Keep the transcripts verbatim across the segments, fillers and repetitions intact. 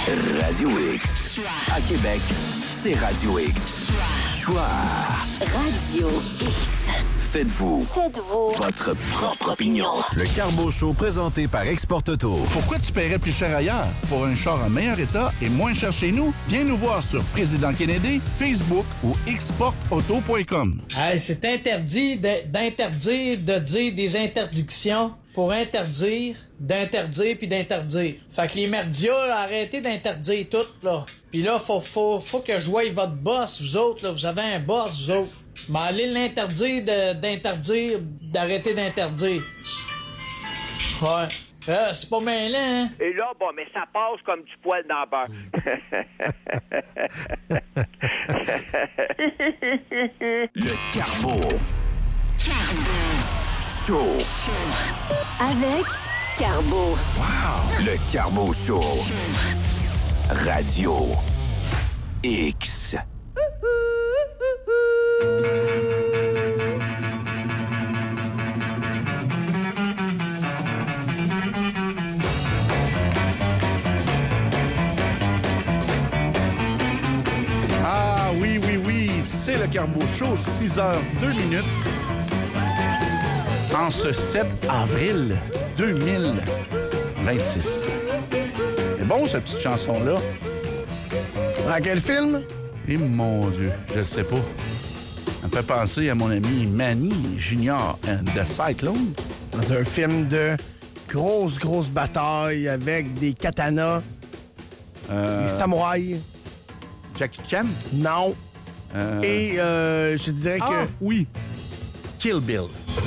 Radio X. À Québec, c'est Radio X. Choix. Radio X. Faites-vous. Faites-vous. Votre propre opinion. Le Carbo Show présenté par Export Auto. Pourquoi tu paierais plus cher ailleurs? Pour un char en meilleur état et moins cher chez nous? Viens nous voir sur Président Kennedy, Facebook ou export auto point com. Hey, c'est interdit de- d'interdire de dire des interdictions pour interdire, d'interdire puis d'interdire. Fait que les merdias, là, arrêtez d'interdire tout, là. Pis là, faut, faut, faut que je voie votre boss, vous autres, là. Vous avez un boss, vous autres. Mais allez l'interdire de- d'interdire, d'arrêter d'interdire. Ouais. Euh, c'est pas mêlant, hein? Et là, bon, mais ça passe comme du poil dans le beurre. Le Carbo. Show. Avec Carbo. Le Carbo Show. Radio X. Ah oui, oui, oui, c'est le Carbo Show, six heures deux minutes. En ce sept avril deux mille vingt-six. C'est bon, cette petite chanson-là. Dans quel film? Et mon Dieu, je sais pas. Ça me fait penser à mon ami Manny Junior and the Cyclone. Dans un film de grosse, grosse bataille avec des katanas, Euh, des samouraïs. Jackie Chan. Non. Euh, Et euh, je te dirais ah, que... oui. Kill Bill.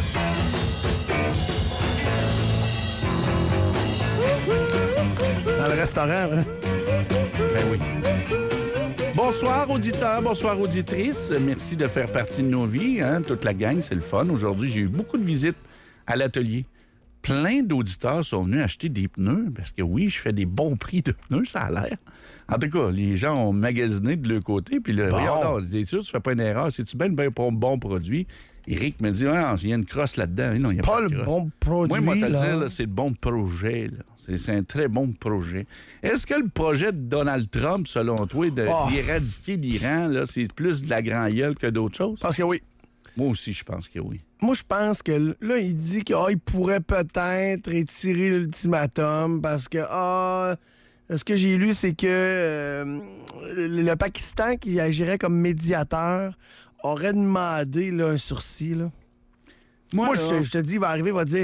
Dans le restaurant, hein? Ben oui. Bonsoir, auditeurs, bonsoir, auditrices. Merci de faire partie de nos vies, hein? Toute la gang, c'est le fun. Aujourd'hui, j'ai eu beaucoup de visites à l'atelier. Plein d'auditeurs sont venus acheter des pneus, parce que oui, je fais des bons prix de pneus, ça a l'air. En tout cas, les gens ont magasiné de leur côté, puis le Bon. regarde, c'est sûr, tu fais pas une erreur. C'est-tu bien ben pour un bon produit? Eric me dit, ah, il y a une crosse là-dedans. Non, il y a Pas pas de le crosse. bon produit, Moi, moi, te le là. dire, là, c'est le bon projet. là. C'est, c'est un très bon projet. Est-ce que le projet de Donald Trump, selon toi, de, Oh. d'éradiquer l'Iran, là, c'est plus de la grand gueule que d'autres choses? Parce que oui. Moi aussi, je pense que oui. Moi, je pense que là, il dit qu'il pourrait peut-être étirer l'ultimatum parce que, ah, ce que j'ai lu, c'est que euh, le, le Pakistan, qui agirait comme médiateur, aurait demandé là, un sursis. Là. Moi, Moi, là, je, je te dis, il va arriver, il va dire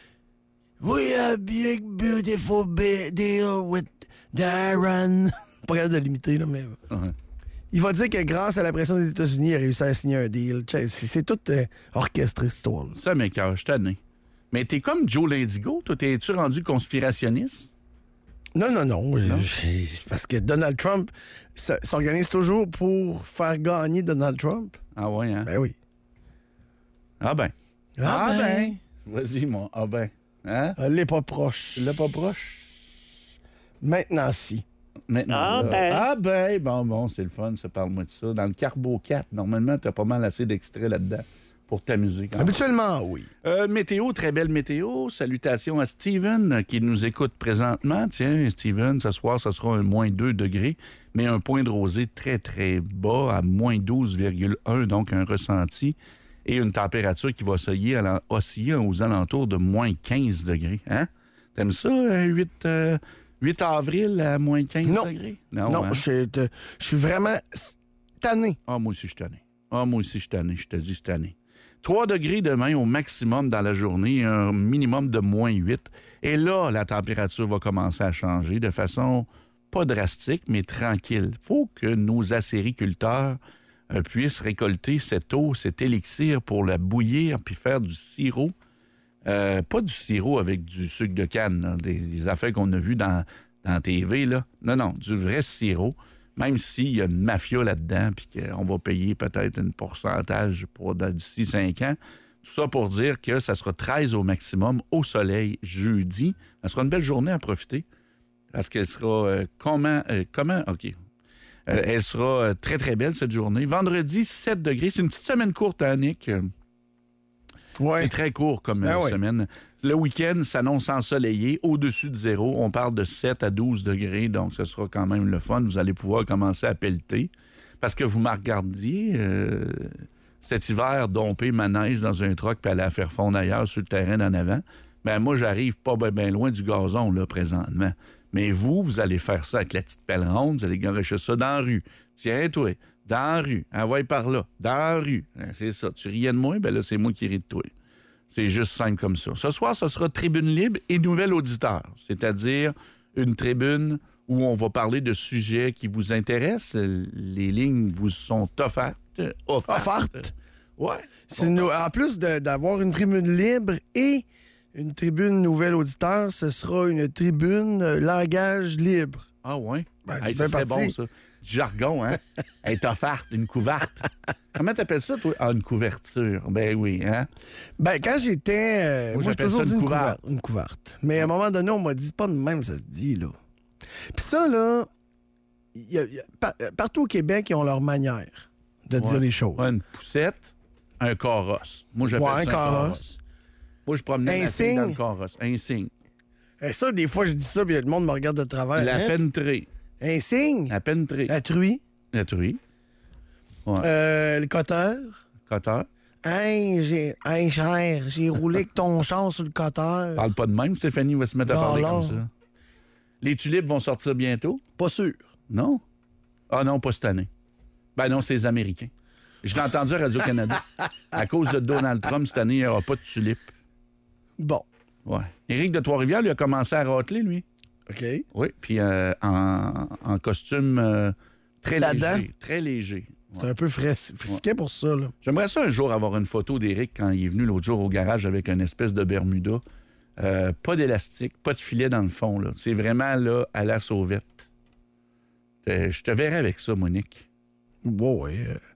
We have a big, beautiful be- deal with Darren. Pas capable de l'imiter, là, mais. Ouais. Il va dire que grâce à la pression des États-Unis, il a réussi à signer un deal. C'est, c'est tout euh, orchestré, cette histoire-là. Ça m'écoeure, je suis tanné. Mais t'es comme Joe Lindigo, toi, t'es-tu rendu conspirationniste? Non, non, non. euh, C'est parce que Donald Trump s- s'organise toujours pour faire gagner Donald Trump. Ah ouais, hein? Ben oui. Ah ben. Ah ben. Vas-y, mon. Ah ben. Hein? Elle n'est pas proche. Là, pas proche? Maintenant, si. Maintenant. Ah là. ben. Ah ben. Bon, bon, c'est le fun, ça, parle-moi de ça. Dans le Carbo quatre, normalement, t'as pas mal assez d'extraits là-dedans pour t'amuser. Quand même. Habituellement, oui. Euh, météo, très belle météo. Salutations à Steven euh, qui nous écoute présentement. Tiens, Steven, ce soir, ce sera un moins deux degrés, mais un point de rosée très, très bas à moins douze virgule un, donc un ressenti, et une température qui va osciller, à l'en- osciller aux alentours de moins quinze degrés. Hein? T'aimes ça, euh, huit, euh, huit avril à moins quinze Non. degrés? Non, hein? je te- je suis vraiment s- tanné. Ah, moi aussi, je suis tanné. Ah, moi aussi, je suis tanné. Je te dis, je suis tanné. trois degrés demain au maximum dans la journée, un minimum de moins huit. Et là, la température va commencer à changer de façon pas drastique, mais tranquille. Il faut que nos acériculteurs euh, puissent récolter cette eau, cet élixir pour la bouillir puis faire du sirop. Euh, pas du sirop avec du sucre de canne, là, des, des affaires qu'on a vues dans, dans la T V. Là. Non, non, du vrai sirop. Même s'il y a une mafia là-dedans, puis qu'on va payer peut-être un pourcentage pour d'ici cinq ans. Tout ça pour dire que ça sera treize au maximum au soleil jeudi. Ça sera une belle journée à profiter. Parce qu'elle sera euh, comment... euh, comment... OK. Euh, elle sera euh, très, très belle cette journée. Vendredi, sept degrés. C'est une petite semaine courte, hein, Nick? Ouais. C'est très court comme Ben euh, oui. semaine. Le week-end s'annonce ensoleillé, au-dessus de zéro. On parle de sept à douze degrés, donc ce sera quand même le fun. Vous allez pouvoir commencer à pelleter. Parce que vous me regardiez euh, cet hiver domper ma neige dans un truck puis aller la faire fondre ailleurs sur le terrain d'en avant. Ben moi, j'arrive pas bien ben loin du gazon, là, présentement. Mais vous, vous allez faire ça avec la petite pelle ronde, vous allez garocher ça dans la rue. Tiens, toi, dans la rue, envoie par là, dans la rue. Ben, c'est ça. Tu riais de moi, ben là, c'est moi qui ris de toi. C'est juste simple comme ça. Ce soir, ce sera tribune libre et nouvel auditeur, c'est-à-dire une tribune où on va parler de sujets qui vous intéressent. Les lignes vous sont offertes. Offertes? Offertes? Ouais. C'est nous, en plus de, d'avoir une tribune libre et une tribune nouvel auditeur, ce sera une tribune euh, langage libre. Ah ouais? Ben, Hey, c'est ça bien serait parti. bon, ça. Du jargon, hein? Elle est offerte, une couverte. Comment t'appelles ça, toi? Ah, une couverture. Ben oui, hein? Ben, quand j'étais. euh, Moi, moi, j'ai j'appelle toujours ça dit une une couverte. couverte. Une couverte. Mais à un moment donné, on m'a dit, c'est pas de même, ça se dit, là. Puis ça, là, y a- y a- par- partout au Québec, ils ont leur manière de dire Ouais. les choses. Ouais, une poussette, un carrosse. Moi, j'appelle Ouais, ça un un carrosse. carrosse. Moi, je promenais Un ma fille dans signe. le carrosse. Un signe. Et ça, des fois, je dis ça, puis le monde me regarde de travers. La Hein? pentrée. Un signe. La pentrée. La truie. La truie. Ouais. Euh, le coteur. Coteur. Hein, j'ai. Hein, cher, j'ai roulé avec ton char sur le coteur. Parle pas de même, Stéphanie va se mettre à Non, parler non. comme ça. Les tulipes vont sortir bientôt? Pas sûr. Non? Ah non, pas cette année. Ben non, c'est les Américains. Je l'ai entendu à Radio-Canada. À cause de Donald Trump, cette année, il n'y aura pas de tulipes. Bon. Ouais. Éric de Trois-Rivières, lui, a commencé à râteler, lui. OK. Oui, puis euh, en, en costume euh, très D'Adam? léger. Très léger. Ouais. C'est un peu frais, frisquet pour ça, là. J'aimerais ça un jour avoir une photo d'Éric quand il est venu l'autre jour au garage avec une espèce de Bermuda. Euh, pas d'élastique, pas de filet dans le fond. Là. C'est vraiment là à la sauvette. Euh, Je te verrai avec ça, Monique. Ouais, ouais. euh,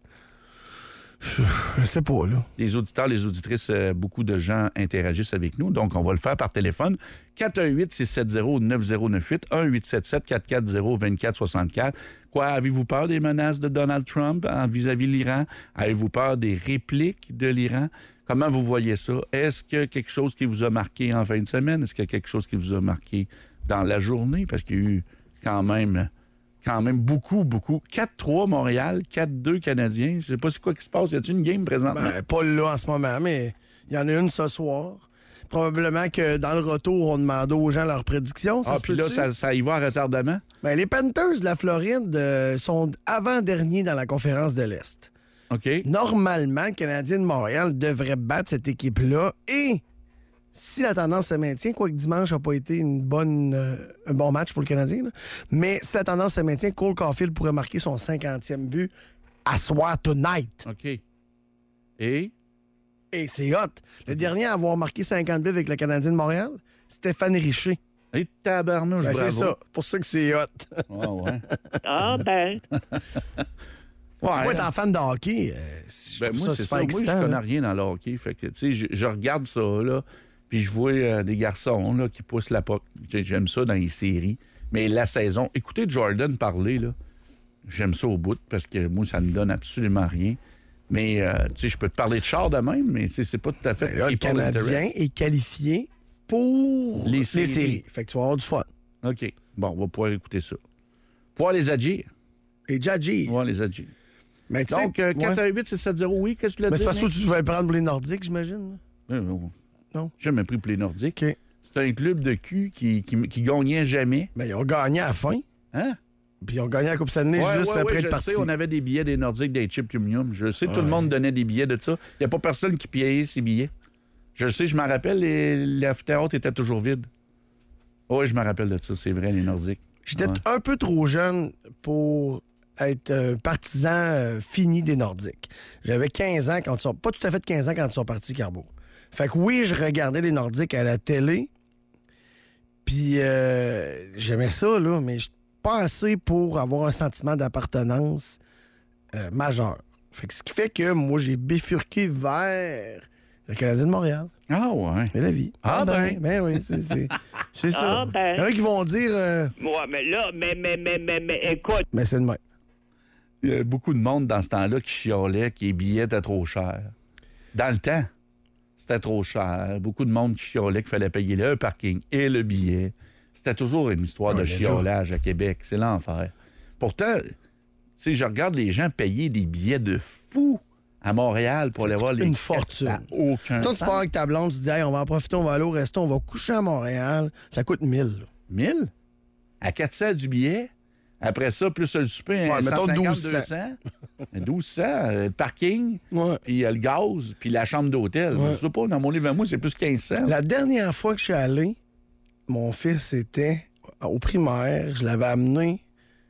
Je, je sais pas, là. Les auditeurs, les auditrices, euh, beaucoup de gens interagissent avec nous, donc on va le faire par téléphone. quatre un huit, six sept zéro, neuf zéro neuf huit, un huit sept sept, quatre quatre zéro, deux quatre six quatre. Quoi, avez-vous peur des menaces de Donald Trump en vis-à-vis de l'Iran? Avez-vous peur des répliques de l'Iran? Comment vous voyez ça? Est-ce qu'il y a quelque chose qui vous a marqué en fin de semaine? Est-ce qu'il y a quelque chose qui vous a marqué dans la journée? Parce qu'il y a eu quand même... Quand même beaucoup, beaucoup. quatre trois Montréal, quatre deux Canadiens. Je sais pas c'est quoi qui se passe. Y a-t-il une game présentement? Ben, pas là en ce moment, mais il y en a une ce soir. Probablement que dans le retour, on demande aux gens leurs prédictions. Ça ah, se puis là, peut-tu? ça, ça y va à retardement? Ben, les Panthers de la Floride euh, sont avant-derniers dans la conférence de l'Est. OK. Normalement, le Canadien de Montréal devrait battre cette équipe-là et si la tendance se maintient, quoique dimanche n'a pas été une bonne, euh, un bon match pour le Canadien, là, mais si la tendance se maintient, Cole Caulfield pourrait marquer son cinquantième but à soir tonight. OK. Et? Et c'est hot. Le dernier à avoir marqué cinquante buts avec le Canadien de Montréal, Stéphane Richer. Et tabarnouche, Ben, bravo. c'est ça. Pour ça que c'est hot. Ah, ouais. Ah, ben. Ouais. Moi, étant fan de hockey, euh, je Ben, trouve moi, ça c'est super ça. Moi, excitant. je connais là. rien dans le hockey. Fait que, tu sais, je, je regarde ça, là, puis je vois euh, des garçons, là, qui poussent la poque. J'ai- J'aime ça dans les séries. Mais la saison, écoutez Jordan parler, là, j'aime ça au bout, parce que moi, ça me donne absolument rien. Mais, euh, tu sais, je peux te parler de char de même, mais tu sais, c'est pas tout à fait... Ben là, le people Canadien interest. est qualifié pour Les les séries. séries. Fait que tu vas avoir du fun. OK. Bon, on va pouvoir écouter ça. Pouvoir les agir. Et Jadji. Pouvoir les agir. Mais tu sais, Donc, euh, ouais. quatre un huit, six sept zéro, oui, qu'est-ce que tu l'as Mais dit? c'est parce que Nick? tu vas le prendre pour les Nordiques, j'imagine. Euh, non. Non. J'ai jamais pris pour les Nordiques. OK. C'est un club de cul qui, qui, qui gagnait jamais. Mais ils ont gagné à la fin. Hein? Puis ils ont gagné la Coupe Stanley Ouais, juste ouais, après ouais, le je parti. sais, on avait des billets des Nordiques, des Chip Premium. Je sais, tout Ouais. le monde donnait des billets de ça. Il n'y a pas personne qui payait ces billets. Je sais, je m'en rappelle, les- l'amphithéâtre était toujours vide. Oui, je me rappelle de ça, c'est vrai, les Nordiques. J'étais Ouais. un peu trop jeune pour être euh, partisan euh, fini des Nordiques. J'avais quinze ans quand ils sont... Pas tout à fait quinze ans quand ils sont partis, Carbo. Fait que oui, je regardais les Nordiques à la télé. Puis euh, j'aimais ça, là, mais je- pas assez pour avoir un sentiment d'appartenance euh, majeur. Fait que ce qui fait que moi, j'ai bifurqué vers le Canadien de Montréal. Ah ouais. C'est la vie. Ah ben. Ben oui, c'est, c'est, c'est ça. Ah ben. Il y en a qui vont dire... euh, Ouais, mais là, mais, mais, mais, mais, mais, écoute. mais c'est de même. Il y a beaucoup de monde dans ce temps-là qui chialait que les billets étaient trop chers. Dans le temps. c'était trop cher. Beaucoup de monde qui chiolait qu'il fallait payer le parking et le billet. C'était toujours une histoire Oh, de mais là. chiolage à Québec. C'est l'enfer. Pourtant, tu sais, je regarde les gens payer des billets de fou à Montréal pour Ça aller voir coûte les une tickets. fortune. Ça n'a aucun Toi, tu sens. pars avec ta blonde, tu te dis, hey, on va en profiter, on va aller au resto, on va coucher à Montréal. Ça coûte mille. là. mille? À quatre cents du billet? Après ça, plus le souper, Ouais, mettons cent cinquante, douze cents. deux cents. douze cents, euh, le parking, Ouais. puis euh, le gaz, puis la chambre d'hôtel. Ouais. Je sais pas, dans mon livre à moi, c'est plus quinze cents. La dernière fois que je suis allé, mon fils était au primaire, je l'avais amené.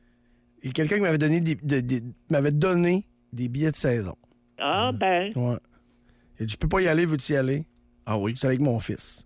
Et quelqu'un qui m'avait donné des, de- des- m'avait donné des billets de saison. Ah, ben. Ouais. Il a dit, je peux pas y aller, veux-tu y aller? Ah oui? J'étais avec mon fils.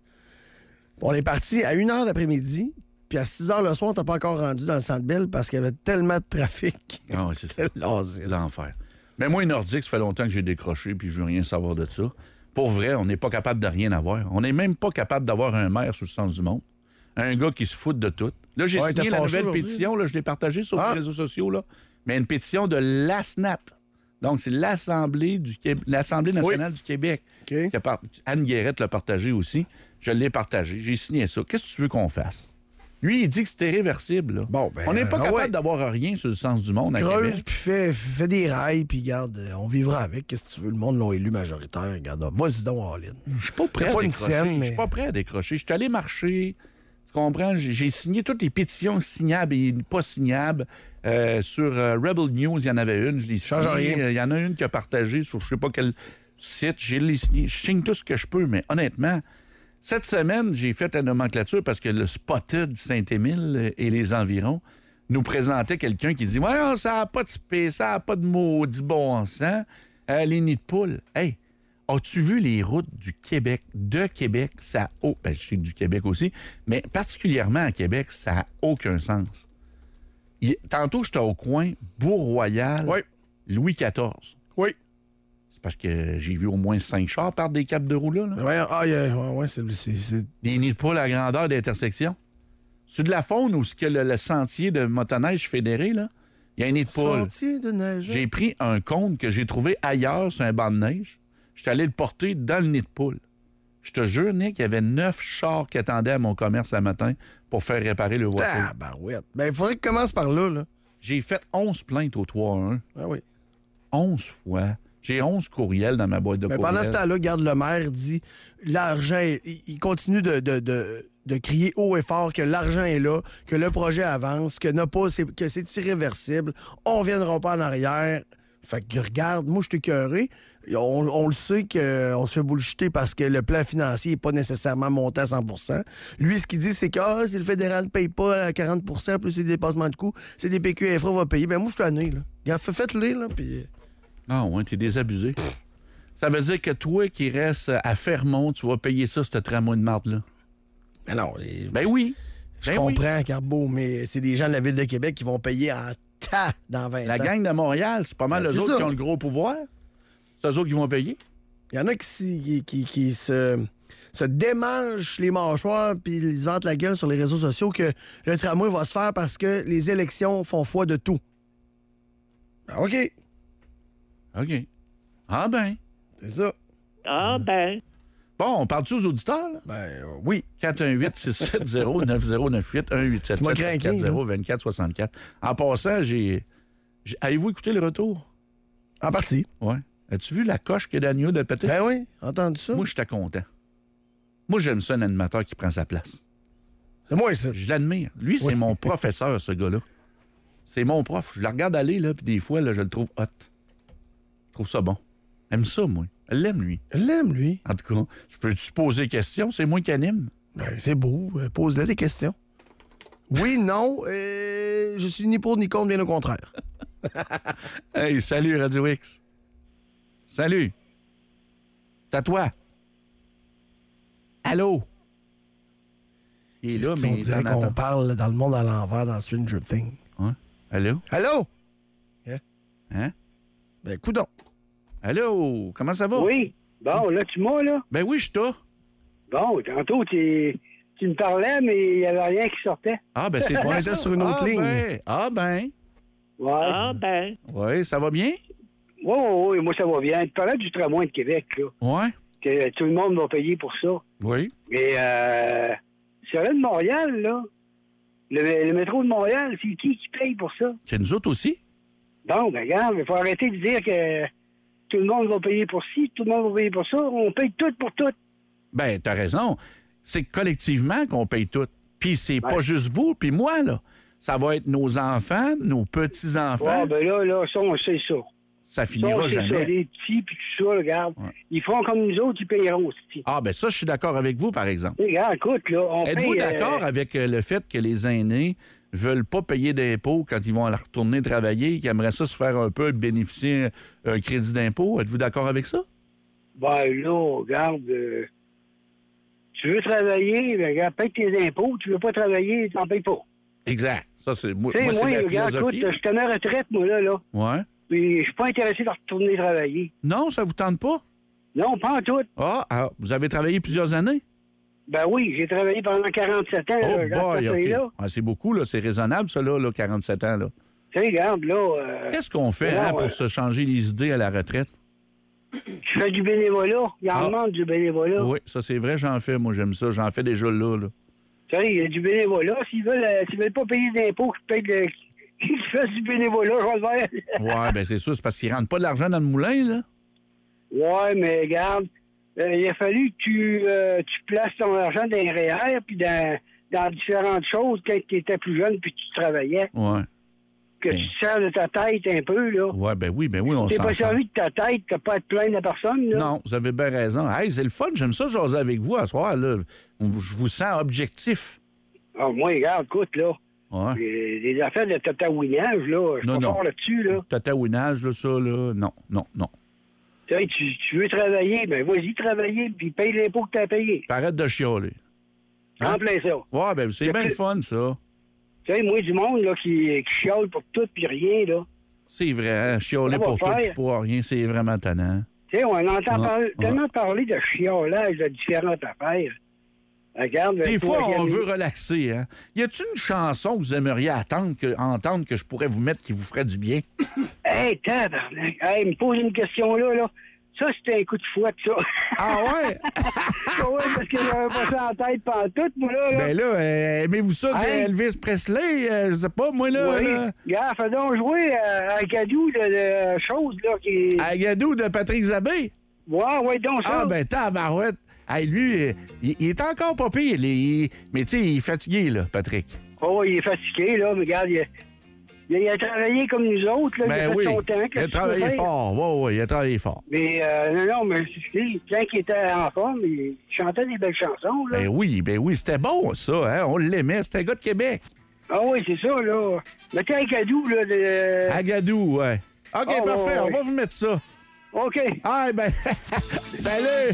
On est parti à une heure l'après-midi, puis à six heures le soir, on t'a pas encore rendu dans le Centre Bell parce qu'il y avait tellement de trafic. Ah oui, c'est ça. Quel l'asile. L'enfer. Mais moi, Nordique, ça fait longtemps que j'ai décroché, puis je veux rien savoir de ça. Pour vrai, on n'est pas capable de rien avoir. On n'est même pas capable d'avoir un maire sous le sens du monde. Un gars qui se fout de tout. Là, j'ai Ouais, signé t'as la fâché nouvelle aujourd'hui. pétition, là, je l'ai partagée sur Ah. les réseaux sociaux, là. Mais une pétition de l'A S N A T. Donc, c'est l'Assemblée du Québec, l'Assemblée nationale du Québec. OK. Qui a par- Anne Guérette l'a partagé aussi. Je l'ai partagé. J'ai signé ça. Qu'est-ce que tu veux qu'on fasse? Lui, il dit que c'est irréversible. Là. Bon, ben, on n'est pas ah capable ouais. d'avoir rien sur le sens du monde à Creuse, Québec. puis fais, fais des rails, puis garde, euh, on vivra avec. Qu'est-ce que tu veux? Le monde l'a élu majoritaire. Regarde, vas-y donc, All-in. Je suis pas prêt Y a à pas une décrocher. scène, Je mais- suis pas prêt à décrocher. Je suis allé marcher. Tu comprends? J'ai j'ai signé toutes les pétitions signables et pas signables. Euh, sur euh, Rebel News, il y en avait une. Je l'ai Change signée. rien. Il y en a une qui a partagé sur je sais pas quel site. J'ai les signé. Je signe tout ce que je peux, mais honnêtement, cette semaine, j'ai fait la nomenclature parce que le Spotted Saint-Émile et les environs nous présentait quelqu'un qui dit « Ouais, ça n'a pas de spé, ça n'a pas de maudit bon sens. Euh, les nids de poules. » Hey, as-tu vu les routes du Québec, de Québec? Ça a... Oh, ben, je sais que du Québec aussi, mais particulièrement à Québec, ça n'a aucun sens. Il- Tantôt, j'étais au coin Bourg-Royal, Oui. Louis quatorze. Oui. C'est parce que j'ai vu au moins cinq chars par des capes de roue là. là. Mais voyons, ah, y a- ouais, ouais, c'est, c'est, c'est- Des nids de poules à grandeur d'intersection. C'est de la faune ou ce que le, le sentier de motoneige fédéré, là? Il y a un nid de poule. Sentier de neige. J'ai pris un cône que j'ai trouvé ailleurs sur un banc de neige. Je suis allé le porter dans le nid de poule. Je te jure, Nick, il y avait neuf chars qui attendaient à mon commerce ce matin pour faire réparer le voiture. Tabarouette. Ben, il faudrait que commence par là, là. J'ai fait onze plaintes au trois un. Ah oui. onze fois. J'ai onze courriels dans ma boîte de Mais courriels. pendant ce temps-là, garde le maire dit l'argent, est- il, il continue de, de, de, de crier haut et fort que l'argent est là, que le projet avance, que, n'a pas, c'est, que c'est irréversible, on ne reviendra pas en arrière. Fait que regarde, moi, je suis écœuré. On, on le sait qu'on se fait bullshiter parce que le plan financier n'est pas nécessairement monté à cent pour cent. Lui, ce qu'il dit, c'est que ah, si le fédéral ne paye pas à quarante pour cent plus les dépassements de coûts, c'est des P Q Infra va payer. Ben moi, je suis tanné, là. Regarde, fait- faites-le, là, puis... Ah ouais, t'es désabusé. Ça veut dire que toi qui restes à Fermont, tu vas payer ça, ce tramway de marde-là. Mais non, les- Ben oui. je Ben oui. comprends, Carbeau, mais c'est des gens de la Ville de Québec qui vont payer en tas dans vingt La ans. gang de Montréal, c'est pas mal Ben, eux c'est autres ça. qui ont le gros pouvoir. C'est eux autres qui vont payer. Il y en a qui, s'y- qui, qui, qui se, se démangent les mâchoires puis ils se vantent la gueule sur les réseaux sociaux que le tramway va se faire parce que les élections font foi de tout. Ben, OK, OK. Ah ben. c'est ça. Ah, ben. Bon, on parle-tu aux auditeurs, là? Ben euh, oui. quatre un huit, six sept zéro, neuf zéro neuf huit, un huit sept Tu m'as sept, craqué, quatre zéro, vingt-quatre soixante-quatre. En passant, j'ai... j'ai- Avez-vous écouté le retour? En partie. Ouais. As-tu vu la coche que Daniel de péter? Ben oui, entendu ça. Moi, j'étais content. Moi, j'aime ça, un animateur qui prend sa place. C'est moi, ça. Je l'admire. Lui, c'est Oui. mon professeur, ce gars-là. C'est mon prof. Je le regarde aller, là, puis des fois, là, je le trouve hot. Je trouve ça bon. Aime ça, moi. Elle l'aime, lui. Je l'aime, lui. En tout cas, je peux-tu poser des questions? C'est moi qui anime. Ben, c'est beau. Euh, Pose-le des questions. Oui, non. euh, je suis ni pour ni contre, bien au contraire. Hey, salut, Radio X. Salut. C'est à toi. Allô? Il est là, on mais dirait il en qu'on attend. parle dans le monde à l'envers dans Stranger Things. Hein? Allô? Allô? Hein? Ben, coudonc. Allô? Comment ça va? Oui. Bon, là, tu m'as, là. Ben oui, je t'ai. Bon, tantôt, tu, tu me parlais, mais il n'y avait rien qui sortait. Ah, ben c'est On toi. était ça. sur une autre Ah, ligne. Ben. Ah, ben. Ouais. Ah, ben. Oui, ça va bien? Oui, oui, oui, moi, ça va bien. Tu parlais du tramway de Québec, là. Ouais. que tout le monde va payer pour ça. Oui. Mais euh, sur de Montréal, là, le, le métro de Montréal, c'est qui qui paye pour ça? C'est nous autres aussi? Bon, ben regarde, il faut arrêter de dire que tout le monde va payer pour ci, tout le monde va payer pour ça. On paye tout pour tout. Ben, t'as raison. C'est collectivement qu'on paye tout. Puis c'est ouais. pas juste vous, puis moi, là. Ça va être nos enfants, nos petits-enfants. Ouais, ben là, là, ça, on sait ça. Ça finira ça, jamais. Ça, les petits, puis tout ça, regarde. Ouais. Ils feront comme nous autres, ils payeront aussi. Ah, ben ça, je suis d'accord avec vous, par exemple. Regarde, écoute, là, on Êtes-vous paye, d'accord euh... avec le fait que les aînés veulent pas payer d'impôts quand ils vont aller retourner travailler, qu'ils aimeraient ça se faire un peu bénéficier un crédit d'impôt? Êtes-vous d'accord avec ça? Ben là, regarde, euh, tu veux travailler, ben, regarde, paye tes impôts. Tu veux pas travailler, tu n'en payes pas. Exact. Ça, c'est, moi, moi, moi c'est moi la regarde, philosophie. Écoute, je suis à ma retraite, moi, là, là. Ouais. Puis je suis pas intéressé de retourner travailler. Non, ça vous tente pas? Non, pas en tout. Ah, alors, vous avez travaillé plusieurs années? Ben oui, j'ai travaillé pendant quarante-sept ans. Oh là, boy, OK. là. Ah, c'est beaucoup, là. C'est raisonnable, ça, là, là quarante-sept ans, là. Tu sais, regarde, là... Euh, Qu'est-ce qu'on fait non, hein, pour euh, se changer les idées à la retraite? Je fais du bénévolat. Il y en Ah. demande du bénévolat. Oui, ça, c'est vrai, j'en fais. Moi, j'aime ça. J'en fais déjà là, là. Tu sais, il y a du bénévolat. S'ils veulent, euh, s'ils veulent pas payer d'impôts, qu'ils payent de... qu'ils fassent du bénévolat, je vais le faire. Oui, bien, c'est sûr. C'est parce qu'ils rentrent pas de l'argent dans le moulin, là. Ouais, mais regarde, euh, il a fallu que tu, euh, tu places ton argent dans les R E E R puis dans, dans différentes choses quand tu étais plus jeune puis tu travaillais. Oui. Que Ben. tu te sers de ta tête un peu, là. Oui, ben oui, ben oui, on T'es s'en pas sert. servi de ta tête, t'as pas à te plaindre de personne, là. Non, vous avez bien raison. Hey, c'est le fun. J'aime ça jaser avec vous à soir, là. On- Je vous sens objectif. Ah, moi, regarde, écoute, là. Ouais. Les, les affaires de tatouinage, là, je suis Non, pas non. fort là-dessus, là. Tatouinage, là, ça, là. Non, non, non. Tu sais, tu, tu veux travailler, ben vas-y travailler, puis paye l'impôt que t'as payé. Puis arrête de chialer. Hein? En plein ça. Ouais, ben c'est Y a bien plus- le fun, ça. Tu sais, moi, du monde, là, qui, qui chiale pour tout puis rien, là. C'est vrai, hein? Chialer Ça va pour tout faire. et pour rien, c'est vraiment tannant. Tu sais, on entend Ah, parler- ah. tellement parler de chiolage de différentes affaires. Regarde, Des toi, fois, on regarde- veut relaxer, hein? Y a-t-il une chanson que vous aimeriez attendre que, entendre que je pourrais vous mettre qui vous ferait du bien? Hey, tabarnak. Hey, me pose une question là, là. Ça, c'était un coup de fouette, ça. Ah ouais? Ah ouais, parce que j'avais pas ça en tête pendant tout, moi, là. là. Ben là, euh, aimez-vous ça du Hey. Elvis Presley? Euh, je sais pas, moi, là. oui. là. Regarde, fais donc jouer euh, un cadeau de, de choses, là, qui... Agadou de Patrick Zabé? Ouais, ouais, donc ça. Ah, ben, tabarouette. Hey, lui, euh, il, il est encore pas pire. il- mais, tu sais, il est fatigué, là, Patrick. Oh, il est fatigué, là, mais regarde, il a, il a- il a travaillé comme nous autres, là. il a Ben fait oui. son temps. Il a qu'est-ce que tu travaillé veux faire? fort. Ouais, ouais, il a travaillé fort. Mais, euh, non, non, mais c'est- quand il était en forme, il chantait des belles chansons, là. Ben oui, ben oui, c'était bon, ça, hein? On l'aimait. C'était un gars de Québec. Ah oui, c'est ça, là. Mettez un cadeau, là, de... Agadou, ouais. OK, Ah, parfait. ouais, On ouais. va vous mettre ça. OK. Ah, ben, salut!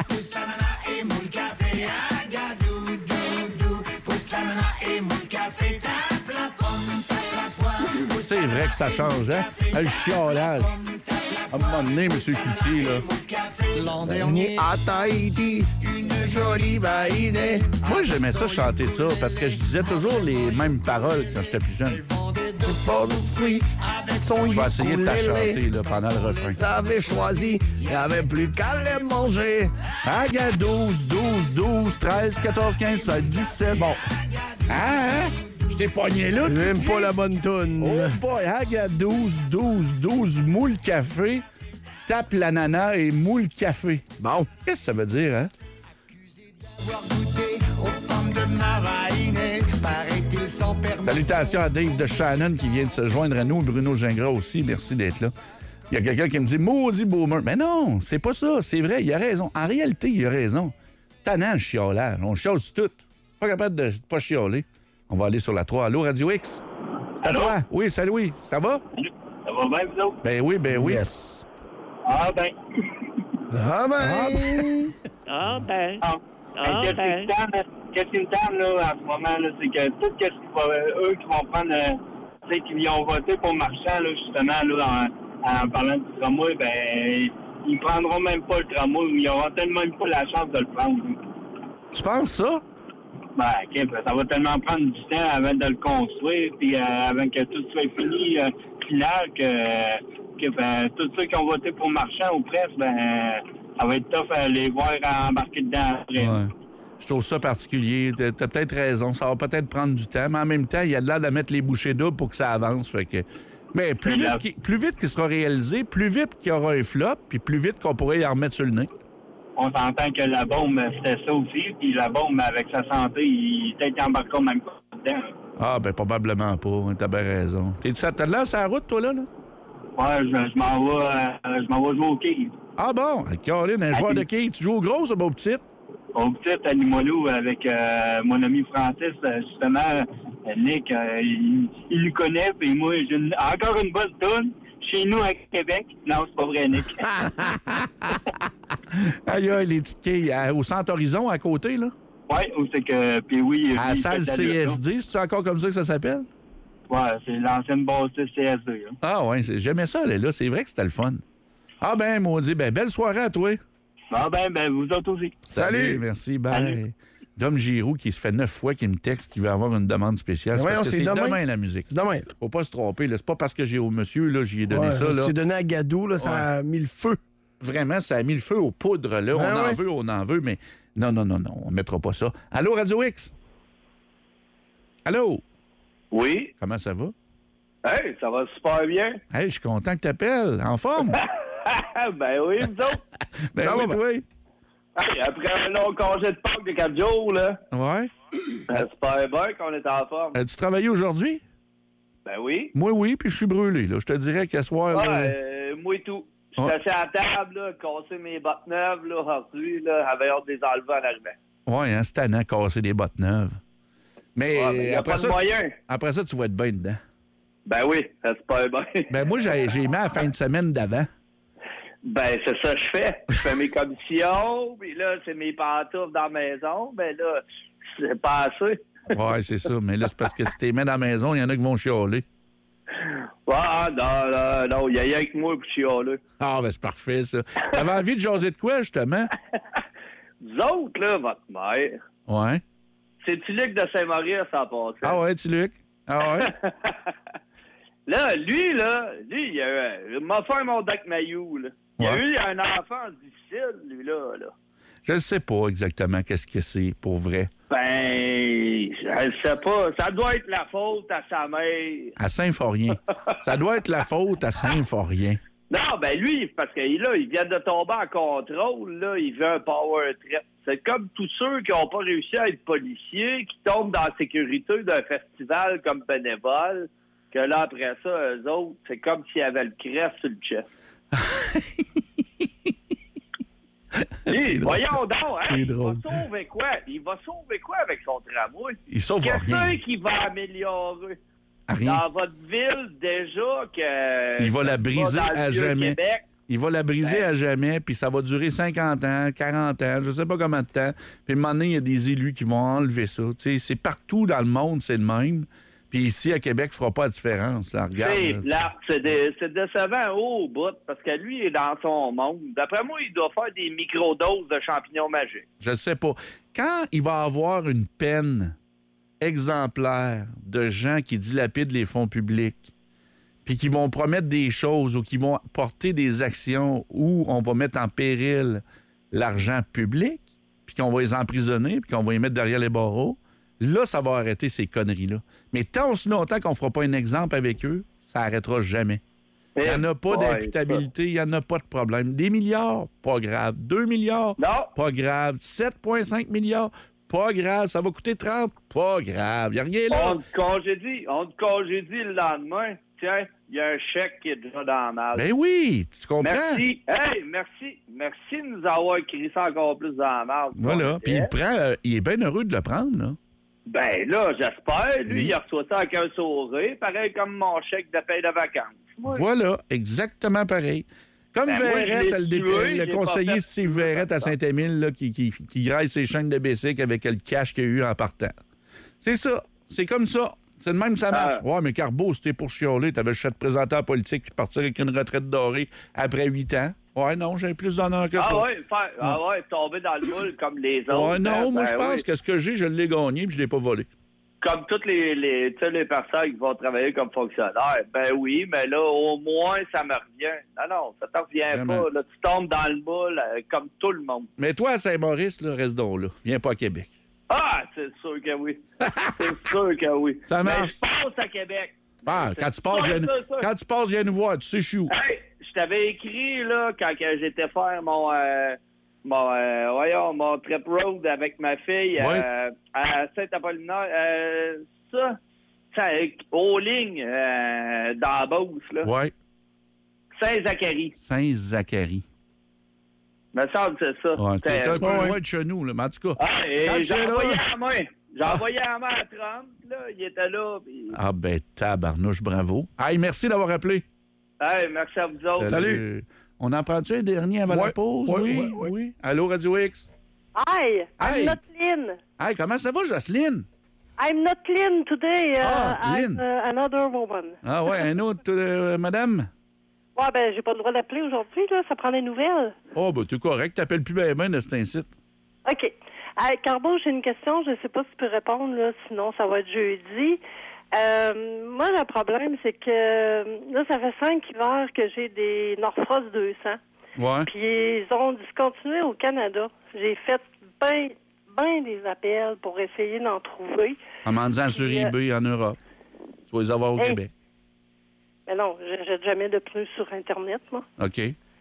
C'est vrai que ça change, hein? Le chiolage. À un moment donné, M. Cloutier, là. L'an dernier, à Tahiti, une jolie baïnée. Moi, j'aimais ça chanter ça parce que je disais toujours les mêmes paroles quand j'étais plus jeune. Vendait du port de fruits avec son Je vais essayer de la ukulélé. chanter là, pendant le refrain. Vous avez choisi, il n'y avait plus qu'à les manger. Aga douze, douze, douze, treize, quatorze, quinze, seize, dix-sept. Bon. Hein? hein? Je t'ai pogné là. Même Cloutier. pas la bonne toune. Oh boy, Aga douze, douze, douze, moule café, tape l'ananas et moule café. Bon. Qu'est-ce que ça veut dire, hein? Salutations à Dave de Shannon qui vient de se joindre à nous. Bruno Gingras aussi, merci d'être là. Il y a quelqu'un qui me dit « Maudit boomer ». Mais non, c'est pas ça, c'est vrai, il a raison. En réalité, il a raison. Tannant le chiolage, on chiale tout. Pas capable de pas chialer. On va aller sur la trois. Allô, Radio X? C'est à toi? Oui, salut, oui. Ça va? Ça va bien, vous autres? Ben oui, ben oui. Yes. Ah, ben. Ah ben. Ah ben. Ah. Ah, Qu'est-ce qui ben. me tente, qu'est-ce qui me tente, là, en ce moment, là, c'est que tout ce qui va, eux qui vont prendre, euh, tu sais, qui ont voté pour Marchand, là, justement, là, en, en parlant du tramway, ben, ils prendront même pas le tramway, ou ils auront tellement même pas la chance de le prendre. Tu penses ça? Ben, OK, ben, ça va tellement prendre du temps avant de le construire, puis euh, avant que tout soit fini, euh, final, que, que ben, tous ceux qui ont voté pour Marchand ou presque, ben, ça va être tough à les voir embarquer dedans après. Ouais. Je trouve ça particulier. T'as, t'as peut-être raison. Ça va peut-être prendre du temps, mais en même temps, il y a de l'air de mettre les bouchées doubles pour que ça avance. Fait que... Mais plus vite, qu'il, plus vite qu'il sera réalisé, plus vite qu'il y aura un flop, puis plus vite qu'on pourrait y en remettre sur le nez. On s'entend que la bombe, c'était ça aussi, puis la bombe, avec sa santé, il peut-être embarquera même pas dedans. Ah, ben probablement pas. T'as bien raison. T'es, t'as de l'air sur la route, toi, là? là? Ouais, je, je m'en vais, euh, je m'en vais jouer au quai. Ah bon? Caroline, un joueur de quai. Tu joues au gros ou au petit? Au petit, à Limoilou, avec euh, mon ami Francis, justement, euh, Nick, euh, il, il le connaît, puis moi, j'ai une, encore une bonne toune. Chez nous, à Québec. Non, c'est pas vrai, Nick. Aïe, aïe, les petites quilles. À- Au Centre Horizon, à côté, là? Oui, où c'est que, puis oui... À la lui, il salle fait de C la S lutte, D, c'est encore comme ça que ça s'appelle? là. Ouais, c'est l'ancienne bâtisse C S D. Là. Ah ouais, c'est- j'aimais ça, aller là. C'est vrai que c'était le fun. Ah ben, maudit, ben, belle soirée à toi. Ah ben, ben, vous autres aussi. Salut! Merci, bye. Salut. Dom Giroux, qui se fait neuf fois qu'il me texte qu'il veut avoir une demande spéciale. C'est Mais parce voyons, que c'est c'est demain. demain, la musique. C'est demain. Faut pas se tromper, là. C'est pas parce que j'ai au monsieur, là, j'y ai donné Ouais, ça, là. c'est donné à Gadou, là, ça a mis le feu. Vraiment, ça a mis le feu aux poudres, là. On Ben en ouais. veut, on en veut, mais non, non, non, non, on mettra pas ça. Allô, Radio X? Allô? Oui. Comment ça va? Hey, ça va super bien. Hey, je suis content que t'appelles. En forme? Ben oui, vous autres. Ben Ça oui, va, toi. Hey, après un long congé de Pâques de quatre jours, là, Ouais. ben, super bien qu'on est en forme. As-tu travaillé aujourd'hui? Ben oui. Moi, oui, puis je suis brûlé, là. Je te dirais qu'à soir, Ouais, là, euh, moi et tout. Je suis Ouais. assis à la table, là, casser mes bottes neuves, là, aujourd'hui, là, avait hâte de les enlever en arrivant. ouais, hein, c'est tannant, casser des bottes neuves. Mais, Ouais, mais y a après, pas de ça, moyen. après ça, tu vas être bien dedans. Ben oui, c'est super bien. Ben moi, j'ai, j'ai mis à la fin de semaine d'avant. Ben, c'est ça que je fais. Je fais mes commissions, puis là, c'est mes pantoufles dans la maison. Ben là, c'est pas assez. Ouais, c'est ça. Mais là, c'est parce que si t'es mis dans la maison, il y en a qui vont chialer. Ah, non, non, non, il y a rien que moi pour chialer. Ah, ben c'est parfait, ça. T'avais envie de jaser de quoi, justement? Vous autres, là, votre mère, Ouais. c'est-tu Luc de Saint-Maurice en passant? Ah ouais, tu Luc? Ah ouais? Là, lui, là, lui, il, a, il m'a fait mon Doc Mayou, là. Il a Ouais. eu un enfant difficile, lui, là, là. Je ne sais pas exactement qu'est-ce que c'est, pour vrai. Ben, je ne sais pas. Ça doit être la faute à sa mère. À Saint-Forien. Ça doit être la faute à Saint-Forien. Non, ben lui, parce que là, il vient de tomber en contrôle, là, il veut un power trip. C'est comme tous ceux qui n'ont pas réussi à être policiers, qui tombent dans la sécurité d'un festival comme bénévole, que là, après ça, eux autres, c'est comme s'ils avaient le crest sur le chest. Hey, voyons donc, hein, C'est il drôle. va sauver quoi? Il va sauver quoi avec son tramway? Il sauve Qu'est-ce rien. qu'il va améliorer? Rien. Dans votre ville, déjà, que... Il va la briser dans le à vieux jamais. Québec, Il va la briser Ben. à jamais, puis ça va durer cinquante ans, quarante ans, je sais pas combien de temps. Puis à un moment donné, il y a des élus qui vont enlever ça. Tu sais, c'est partout dans le monde, c'est le même. Puis ici, à Québec, il fera pas la différence. Là, regarde. c'est là, tu sais. là, c'est dé- c'est décevant au bout, parce que lui, il est dans son monde. D'après moi, il doit faire des microdoses de champignons magiques. Je sais pas. Quand il va avoir une peine exemplaire de gens qui dilapident les fonds publics, puis qui vont promettre des choses ou qui vont porter des actions où on va mettre en péril l'argent public, puis qu'on va les emprisonner, puis qu'on va les mettre derrière les barreaux, là, ça va arrêter ces conneries-là. Mais tant aussi longtemps qu'on fera pas un exemple avec eux, ça arrêtera jamais. Il n'y en a pas Ouais, d'imputabilité, il n'y en a pas de problème. Des milliards, pas grave. Deux milliards, Non, pas grave. sept virgule cinq milliards, pas grave. Ça va coûter trente, pas grave. Il n'y a rien là. on te congédie, on te congédie le lendemain. Tiens, il y a un chèque qui est déjà dans la malle. Ben oui, tu comprends? Merci. Hey, merci. Merci de nous avoir écrit ça encore plus dans la malle. Voilà. Puis il, prend, euh, il est bien heureux de le prendre, là. Ben là, j'espère. Lui, Oui. il reçoit ça avec un sourire, pareil comme mon chèque de paye de vacances. Moi, Voilà, exactement pareil. Comme Ben, moi, je Verrette, l'ai le, dé- tué, le j'ai conseiller pas fait- Steve Verrette à Saint-Émile, là, qui, qui, qui graille ses chaînes de bicycle avec le cash qu'il a eu en partant. C'est ça. C'est comme ça. C'est de même que ça marche. Ah. Ouais, mais Carbo, c'était pour chialer. T'avais juste à te présenter en politique puis partir avec une retraite dorée après huit ans. Ouais, non, j'ai plus d'honneur que ça. Ah ouais, faire, ah ouais, tomber dans le moule comme les autres. Ouais, non, hein, moi, ben je pense oui. que ce que j'ai, je l'ai gagné puis je l'ai pas volé. comme toutes les, les, tu sais, les personnes qui vont travailler comme fonctionnaires, ben oui, mais là, au moins, ça me revient. Non, non, ça te revient Vraiment. pas. Là, tu tombes dans le moule euh, comme tout le monde. Mais toi, à Saint-Maurice, là, reste donc là. Viens pas à Québec. Ah, c'est sûr que oui. C'est sûr que oui. Ça marche. Mais je passe à Québec. Ah, quand tu passes, sûr, viens, sûr, sûr. quand tu passes, viens nous voir. Tu sais, je suis où? Hey, je t'avais écrit, là, quand que j'étais faire mon... Euh, Mon, euh, voyons, mon trip road avec ma fille Ouais. euh, à Saint-Apollinaire. Euh, ça, ça, aux lignes, euh, dans la Beauce, là. Ouais. Saint-Zacharie. Saint-Zacharie. Me semble que c'est ça. Ouais, t'es C'était- un peu ouais. loin de chez nous, là. Mais en tout cas. Ah, et quand tu j'ai es là- envoyé à la main. J'ai Ah. envoyé à la main à Trump, là. Il était là. Puis... Ah, ben, tabarnouche, bravo. Hey, merci d'avoir appelé. Hey, merci à vous autres. Salut. On en prend-tu un dernier avant Ouais, la pause? ouais, oui, ouais, ouais. oui. Allô, Radio X? Hi, Hey. I'm not Lynn. Hey, comment ça va, Jocelyne? I'm not Lynn today. Uh, Ah, I'm Lynn. uh, another woman. Ah, ouais, un autre, euh, madame? Ouais, ben, j'ai pas le droit d'appeler aujourd'hui, là. Ça prend des nouvelles. Oh, ben, t'es correct. T'appelles plus bien, ben de cet incite. OK. Hey, Carbo, j'ai une question. Je sais pas si tu peux répondre, là. Sinon, ça va être jeudi. Euh, moi, le problème, c'est que là, ça fait cinq hivers que j'ai des Norfrost deux cents. Ouais. Puis ils ont discontinué au Canada. J'ai fait bien ben des appels pour essayer d'en trouver. En m'en disant sur Puis, euh, eBay en Europe. Tu vas les avoir au Hey. Québec. Mais non, j'achète jamais de pneus sur Internet, moi. OK.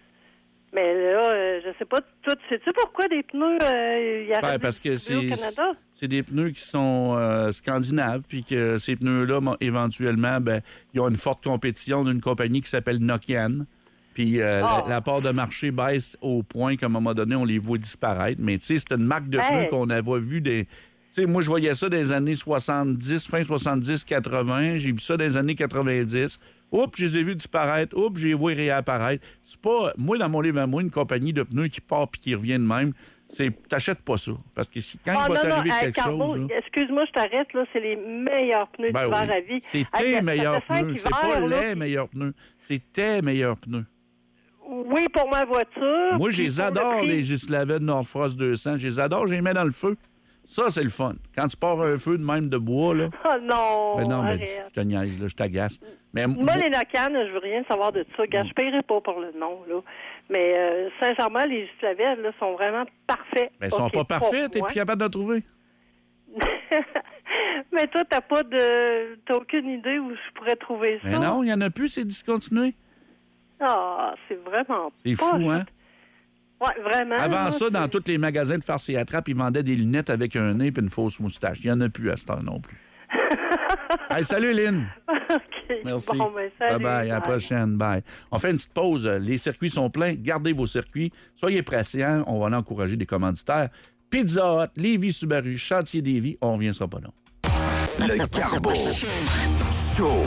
Mais là, euh, je sais pas, toi, sais-tu pourquoi des pneus, euh, il y a Ben, parce que au c'est Canada? c'est des pneus qui sont euh, scandinaves, puis que ces pneus-là, mo- éventuellement, ben, ils ont une forte compétition d'une compagnie qui s'appelle Nokian. Puis euh, Ah. la, la part de marché baisse au point qu'à un moment donné, on les voit disparaître. Mais tu sais, c'est une marque de Hey. pneus qu'on avait vu des. Tu sais, moi, je voyais ça dans les années soixante-dix, fin soixante-dix, quatre-vingts. J'ai vu ça dans les années quatre-vingt-dix. Oups, je les ai vus disparaître. Oups, je les vois réapparaître. C'est pas. Moi, dans mon livre à moi, une compagnie de pneus qui part puis qui revient de même, c'est. T'achètes pas ça. Parce que si, quand Ah, il va non, non, t'arriver hey, quelque Carbo, chose. là- excuse-moi, je t'arrête, là, c'est les meilleurs pneus Ben d'hiver oui. à vie. C'est Hey, tes ça- ça meilleurs fait cinq pneus. C'est hivers, pas là, les puis- meilleurs pneus. C'est tes meilleurs pneus. Oui, pour ma voiture. Moi, je puis les pour le adore, prix. les Gislavet de Norfrost deux cents. Je les adore, je les mets dans le feu. Ça, c'est le fun. Quand tu pars un feu de même de bois, là. Ah non, Ben non, mais arrête. je te niaise, là, je t'agace. Mais Moi, moi- les Nokian, je veux rien savoir de ça. Gars, je paierai pas pour le nom, là. Mais euh, sincèrement, les Gislavet, là, sont vraiment parfaits. ben, ils sont OK, pas parfaits, t'es moi. plus capable de trouver. Mais toi, t'as pas de... T'as aucune idée où je pourrais trouver ça? Mais non, il y en a plus, c'est discontinué. Ah, c'est vraiment C'est pas... fou, hein? Ouais, vraiment. Avant là, ça, dans c'est- tous les magasins de farce et attrape, ils vendaient des lunettes avec un nez et une fausse moustache. Il y en a plus à cette heure non plus. Hey, salut, Lynn. OK. Merci. Bon, ben, salut. Bye-bye. À la Bye. prochaine. Bye. On fait une petite pause. Les circuits sont pleins. Gardez vos circuits. Soyez patients. On va aller encourager des commanditaires. Pizza Hut, Lévis Subaru, Chantier Lévis. On revient sur pas long. Le Carbo Show.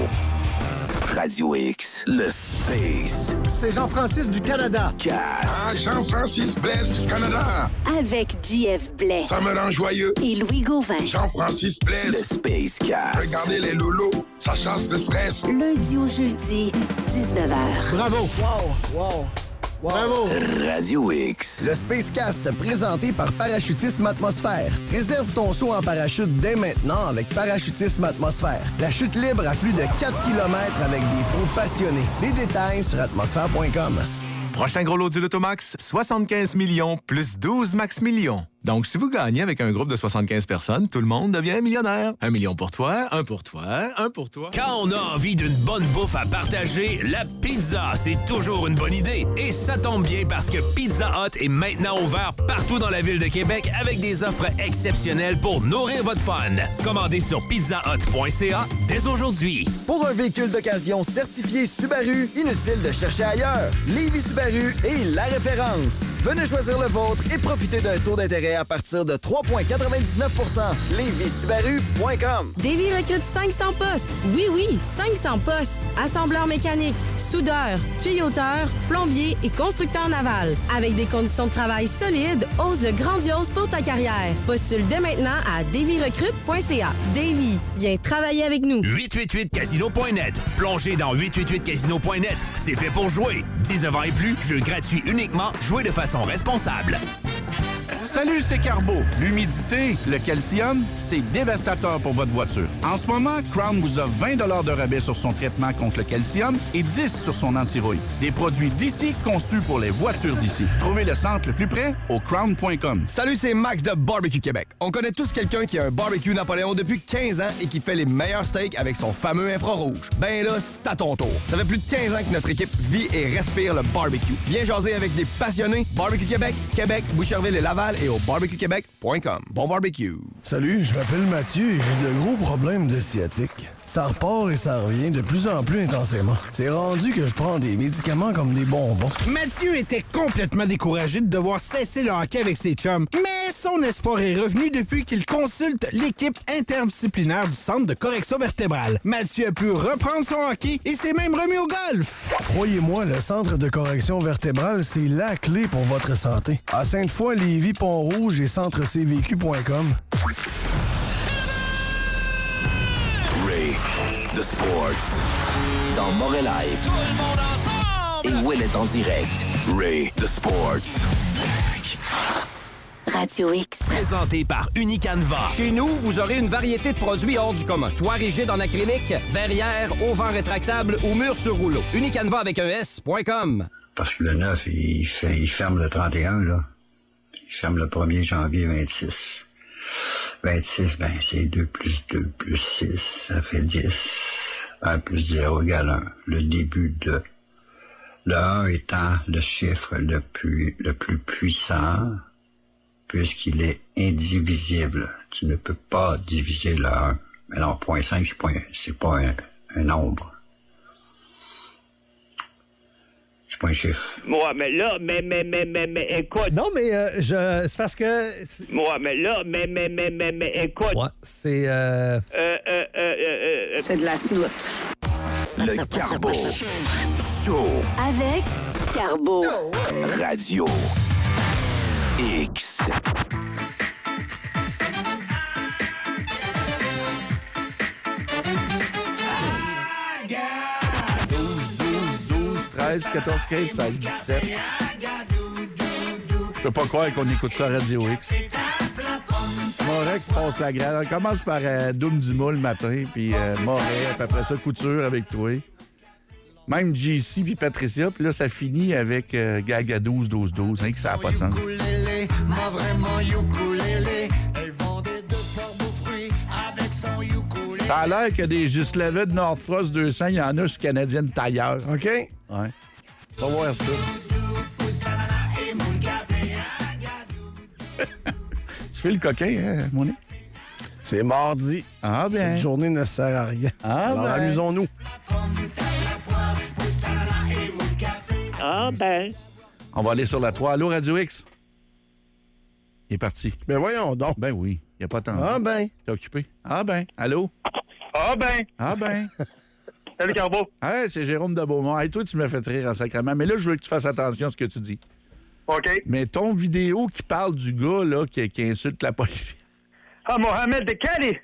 Radio X. Le Space C'est Jean-Francis du Canada. Cast. Ah, Jean-Francis Blais du Canada. Avec J F Blais Ça me rend joyeux. et Louis Gauvin. Jean-Francis Blais. Le Space Cast. Regardez les loulous, ça chasse le stress. Lundi au jeudi, dix-neuf heures. Bravo. Wow, wow. Bravo. Radio X. Le Spacecast, présenté par Parachutisme Atmosphère. Réserve ton saut en parachute dès maintenant avec Parachutisme Atmosphère. La chute libre à plus de quatre kilomètres avec des pros passionnés. Les détails sur atmosphère point com. Prochain gros lot du Lotomax, soixante-quinze millions plus douze max millions. Donc, si vous gagnez avec un groupe de soixante-quinze personnes, tout le monde devient millionnaire. Un million pour toi, un pour toi, un pour toi. Quand on a envie d'une bonne bouffe à partager, la pizza, c'est toujours une bonne idée. Et ça tombe bien parce que Pizza Hut est maintenant ouvert partout dans la ville de Québec avec des offres exceptionnelles pour nourrir votre fun. Commandez sur pizza hut point c a dès aujourd'hui. Pour un véhicule d'occasion certifié Subaru, inutile de chercher ailleurs. Lévis Subaru est la référence. Venez choisir le vôtre et profitez d'un taux d'intérêt à partir de trois virgule quatre-vingt-dix-neuf pour cent. lévis subaru point com. Davy recrute cinq cents postes. Oui, oui, cinq cents postes. Assembleur mécanique, soudeur, tuyauteur, plombier et constructeur naval. Avec des conditions de travail solides, ose le grandiose pour ta carrière. Postule dès maintenant à davy recrute point c a. Davy, viens travailler avec nous. huit cent quatre-vingt-huit casino point net. Plongez dans huit cent quatre-vingt-huit casino point net. C'est fait pour jouer. dix-neuf ans et plus, jeu gratuit uniquement, jouez de façon responsable. Salut, c'est Carbo. L'humidité, le calcium, c'est dévastateur pour votre voiture. En ce moment, Crown vous offre vingt de rabais sur son traitement contre le calcium et dix sur son anti-rouille. Des produits d'ici conçus pour les voitures d'ici. Trouvez le centre le plus près au crown point com. Salut, c'est Max de Barbecue Québec. On connaît tous quelqu'un qui a un barbecue Napoléon depuis quinze ans et qui fait les meilleurs steaks avec son fameux infrarouge. Ben là, c'est à ton tour. Ça fait plus de quinze ans que notre équipe vit et respire le barbecue. Viens jaser avec des passionnés. Barbecue Québec, Québec, Boucherville et Laval et au barbecue québec point com. Bon barbecue. Salut, je m'appelle Mathieu et j'ai de gros problèmes de sciatique. Ça repart et ça revient de plus en plus intensément. C'est rendu que je prends des médicaments comme des bonbons. Mathieu était complètement découragé de devoir cesser le hockey avec ses chums, mais son espoir est revenu depuis qu'il consulte l'équipe interdisciplinaire du Centre de correction vertébrale. Mathieu a pu reprendre son hockey et s'est même remis au golf. Croyez-moi, le Centre de correction vertébrale, c'est la clé pour votre santé. À Sainte-Foy, Lévis, Pont-Rouge et centre c v q point com. Ray, The Sports. Dans Montréal Live. Et Will est en direct. Ray, The Sports. Radio X. Présenté par Unicanva. Chez nous, vous aurez une variété de produits hors du commun. Toit rigide en acrylique, verrière, auvent rétractable ou mur sur rouleau. Unicanva avec un S point com. Parce que le neuf, il, fait, il ferme le trente et un, là. Il ferme le premier janvier vingt-six. vingt-six, ben, c'est deux plus deux plus six, ça fait dix. un plus zéro égale un. Le début de... Le un étant le chiffre le plus, le plus puissant, puisqu'il est indivisible. Tu ne peux pas diviser le un. Mais non, point cinq, c'est pas, c'est pas un, un nombre. C'est pas un chiffre. Moi, mais là, mais, mais, mais, mais, mais, écoute. Non, mais euh, je, c'est parce que... C'est... Moi, mais là, mais, mais, mais, mais, mais, écoute. Ouais, c'est... Euh... Euh, euh, euh, euh, c'est de la snout. Le Carbo Show. Avec Carbo. Radio X. treize, quatorze, quinze, seize, dix-sept. Je peux pas croire qu'on écoute ça à Radio X. Moret qui passe la grande. On commence par euh, Doom Dumas le matin, puis euh, Moret, puis après ça, Couture avec toi. Même J C puis Patricia, puis là, ça finit avec euh, Gaga douze, douze, douze. Hein, que ça n'a pas de sens. Ça a l'air que des Gislevet de Nord-Frost deux cents, il y en a sur Canadienne Tailleur. OK. Ouais. On va voir ça. Tu fais le coquin, hein, Monique? C'est mardi. Ah bien. Cette journée ne sert à rien. Ah Alors, ben. amusons-nous. Ah ben. On va aller sur la trois. Allô, Radio X? Il est parti. Ben voyons donc. Ben oui, il n'y a pas tant. Ah ben. T'es occupé? Ah ben. Allô? Ah ben. Ah ben. Salut, Carbo. Hey, c'est Jérôme de Beaumont. Hey, toi, tu me fais rire en sacrement. Mais là, je veux que tu fasses attention à ce que tu dis. OK. Mais ton vidéo qui parle du gars là, qui, qui insulte la police. Ah, Mohamed de Cali.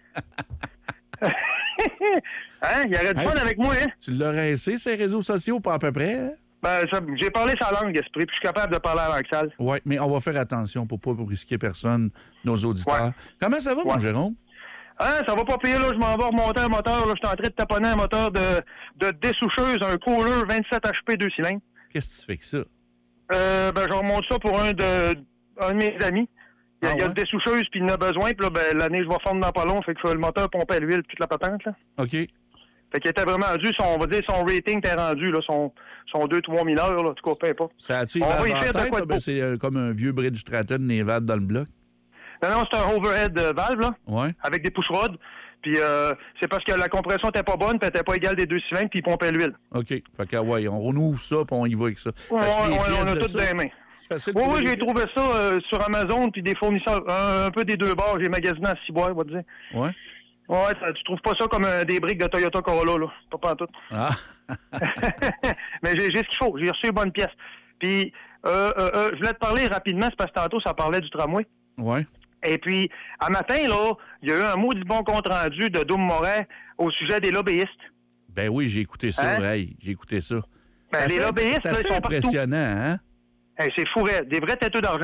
Hein? Il aurait du fun Hey, avec moi, hein? Tu l'aurais essayé, ces réseaux sociaux, pas à peu près? Hein? Ben, ça, j'ai parlé sa langue, esprit, puis je suis capable de parler à langue sale. Oui, mais on va faire attention pour pas risquer personne, nos auditeurs. Ouais. Comment ça va, Ouais. mon Jérôme? Hein, ça va pas payer, là. Je m'en vais remonter un moteur, là. Je suis en train de taponner un moteur de, de dessoucheuse, un Kohler vingt-sept H P deux cylindres. Qu'est-ce que tu fais que ça? Euh, ben, je remonte ça pour un de, un de mes amis. Il y a, Ah il y a ouais? une dessoucheuse, puis il en a besoin, puis là, ben, l'année, je vais fondre dans pas long, fait que le moteur pompe à l'huile, toute la patente, là. OK. Fait qu'il était vraiment rendu, son, on va dire, son rating était rendu, là, son, son deux trois mille heures, là, en tout cas, peu importe. Ça a-tu On va y en faire de tête, quoi de ben, beau. c'est euh, comme un vieux Bridge Stratton Nevada dans le bloc? Non, non, c'est un overhead euh, valve, là, Ouais. avec des push-rods. Puis euh, c'est parce que la compression était pas bonne, puis elle était pas égale des deux cylindres, puis il pompait l'huile. OK. Fait que, ouais, on renouvre ça, puis on y va avec ça. Ouais, As-tu des ouais, pièces on a de tout ça? dans les mains. C'est facile de Oui, trouver oui, j'ai des- trouvé ça euh, sur Amazon, puis des fournisseurs, un, un peu des deux bords. J'ai magasiné à Ciboire, on va te dire. Ouais. Ouais, ça, tu trouves pas ça comme euh, des briques de Toyota Corolla, là. Pas pas en tout. Ah. Mais j'ai, j'ai ce qu'il faut. J'ai reçu les bonnes pièces. Puis, euh, euh, euh, je voulais te parler rapidement, c'est parce que tantôt, ça parlait du tramway. Ouais. Et puis, à matin, là, il y a eu un maudit bon compte-rendu de Doom Moret au sujet des lobbyistes. Ben oui, j'ai écouté ça. Hein? Hey, j'ai écouté ça. Ben, C'est les assez- lobbyistes, c'est là, assez ils sont partout. impressionnant, hein? Hey, c'est fou, raide. Des vrais têteux d'argent.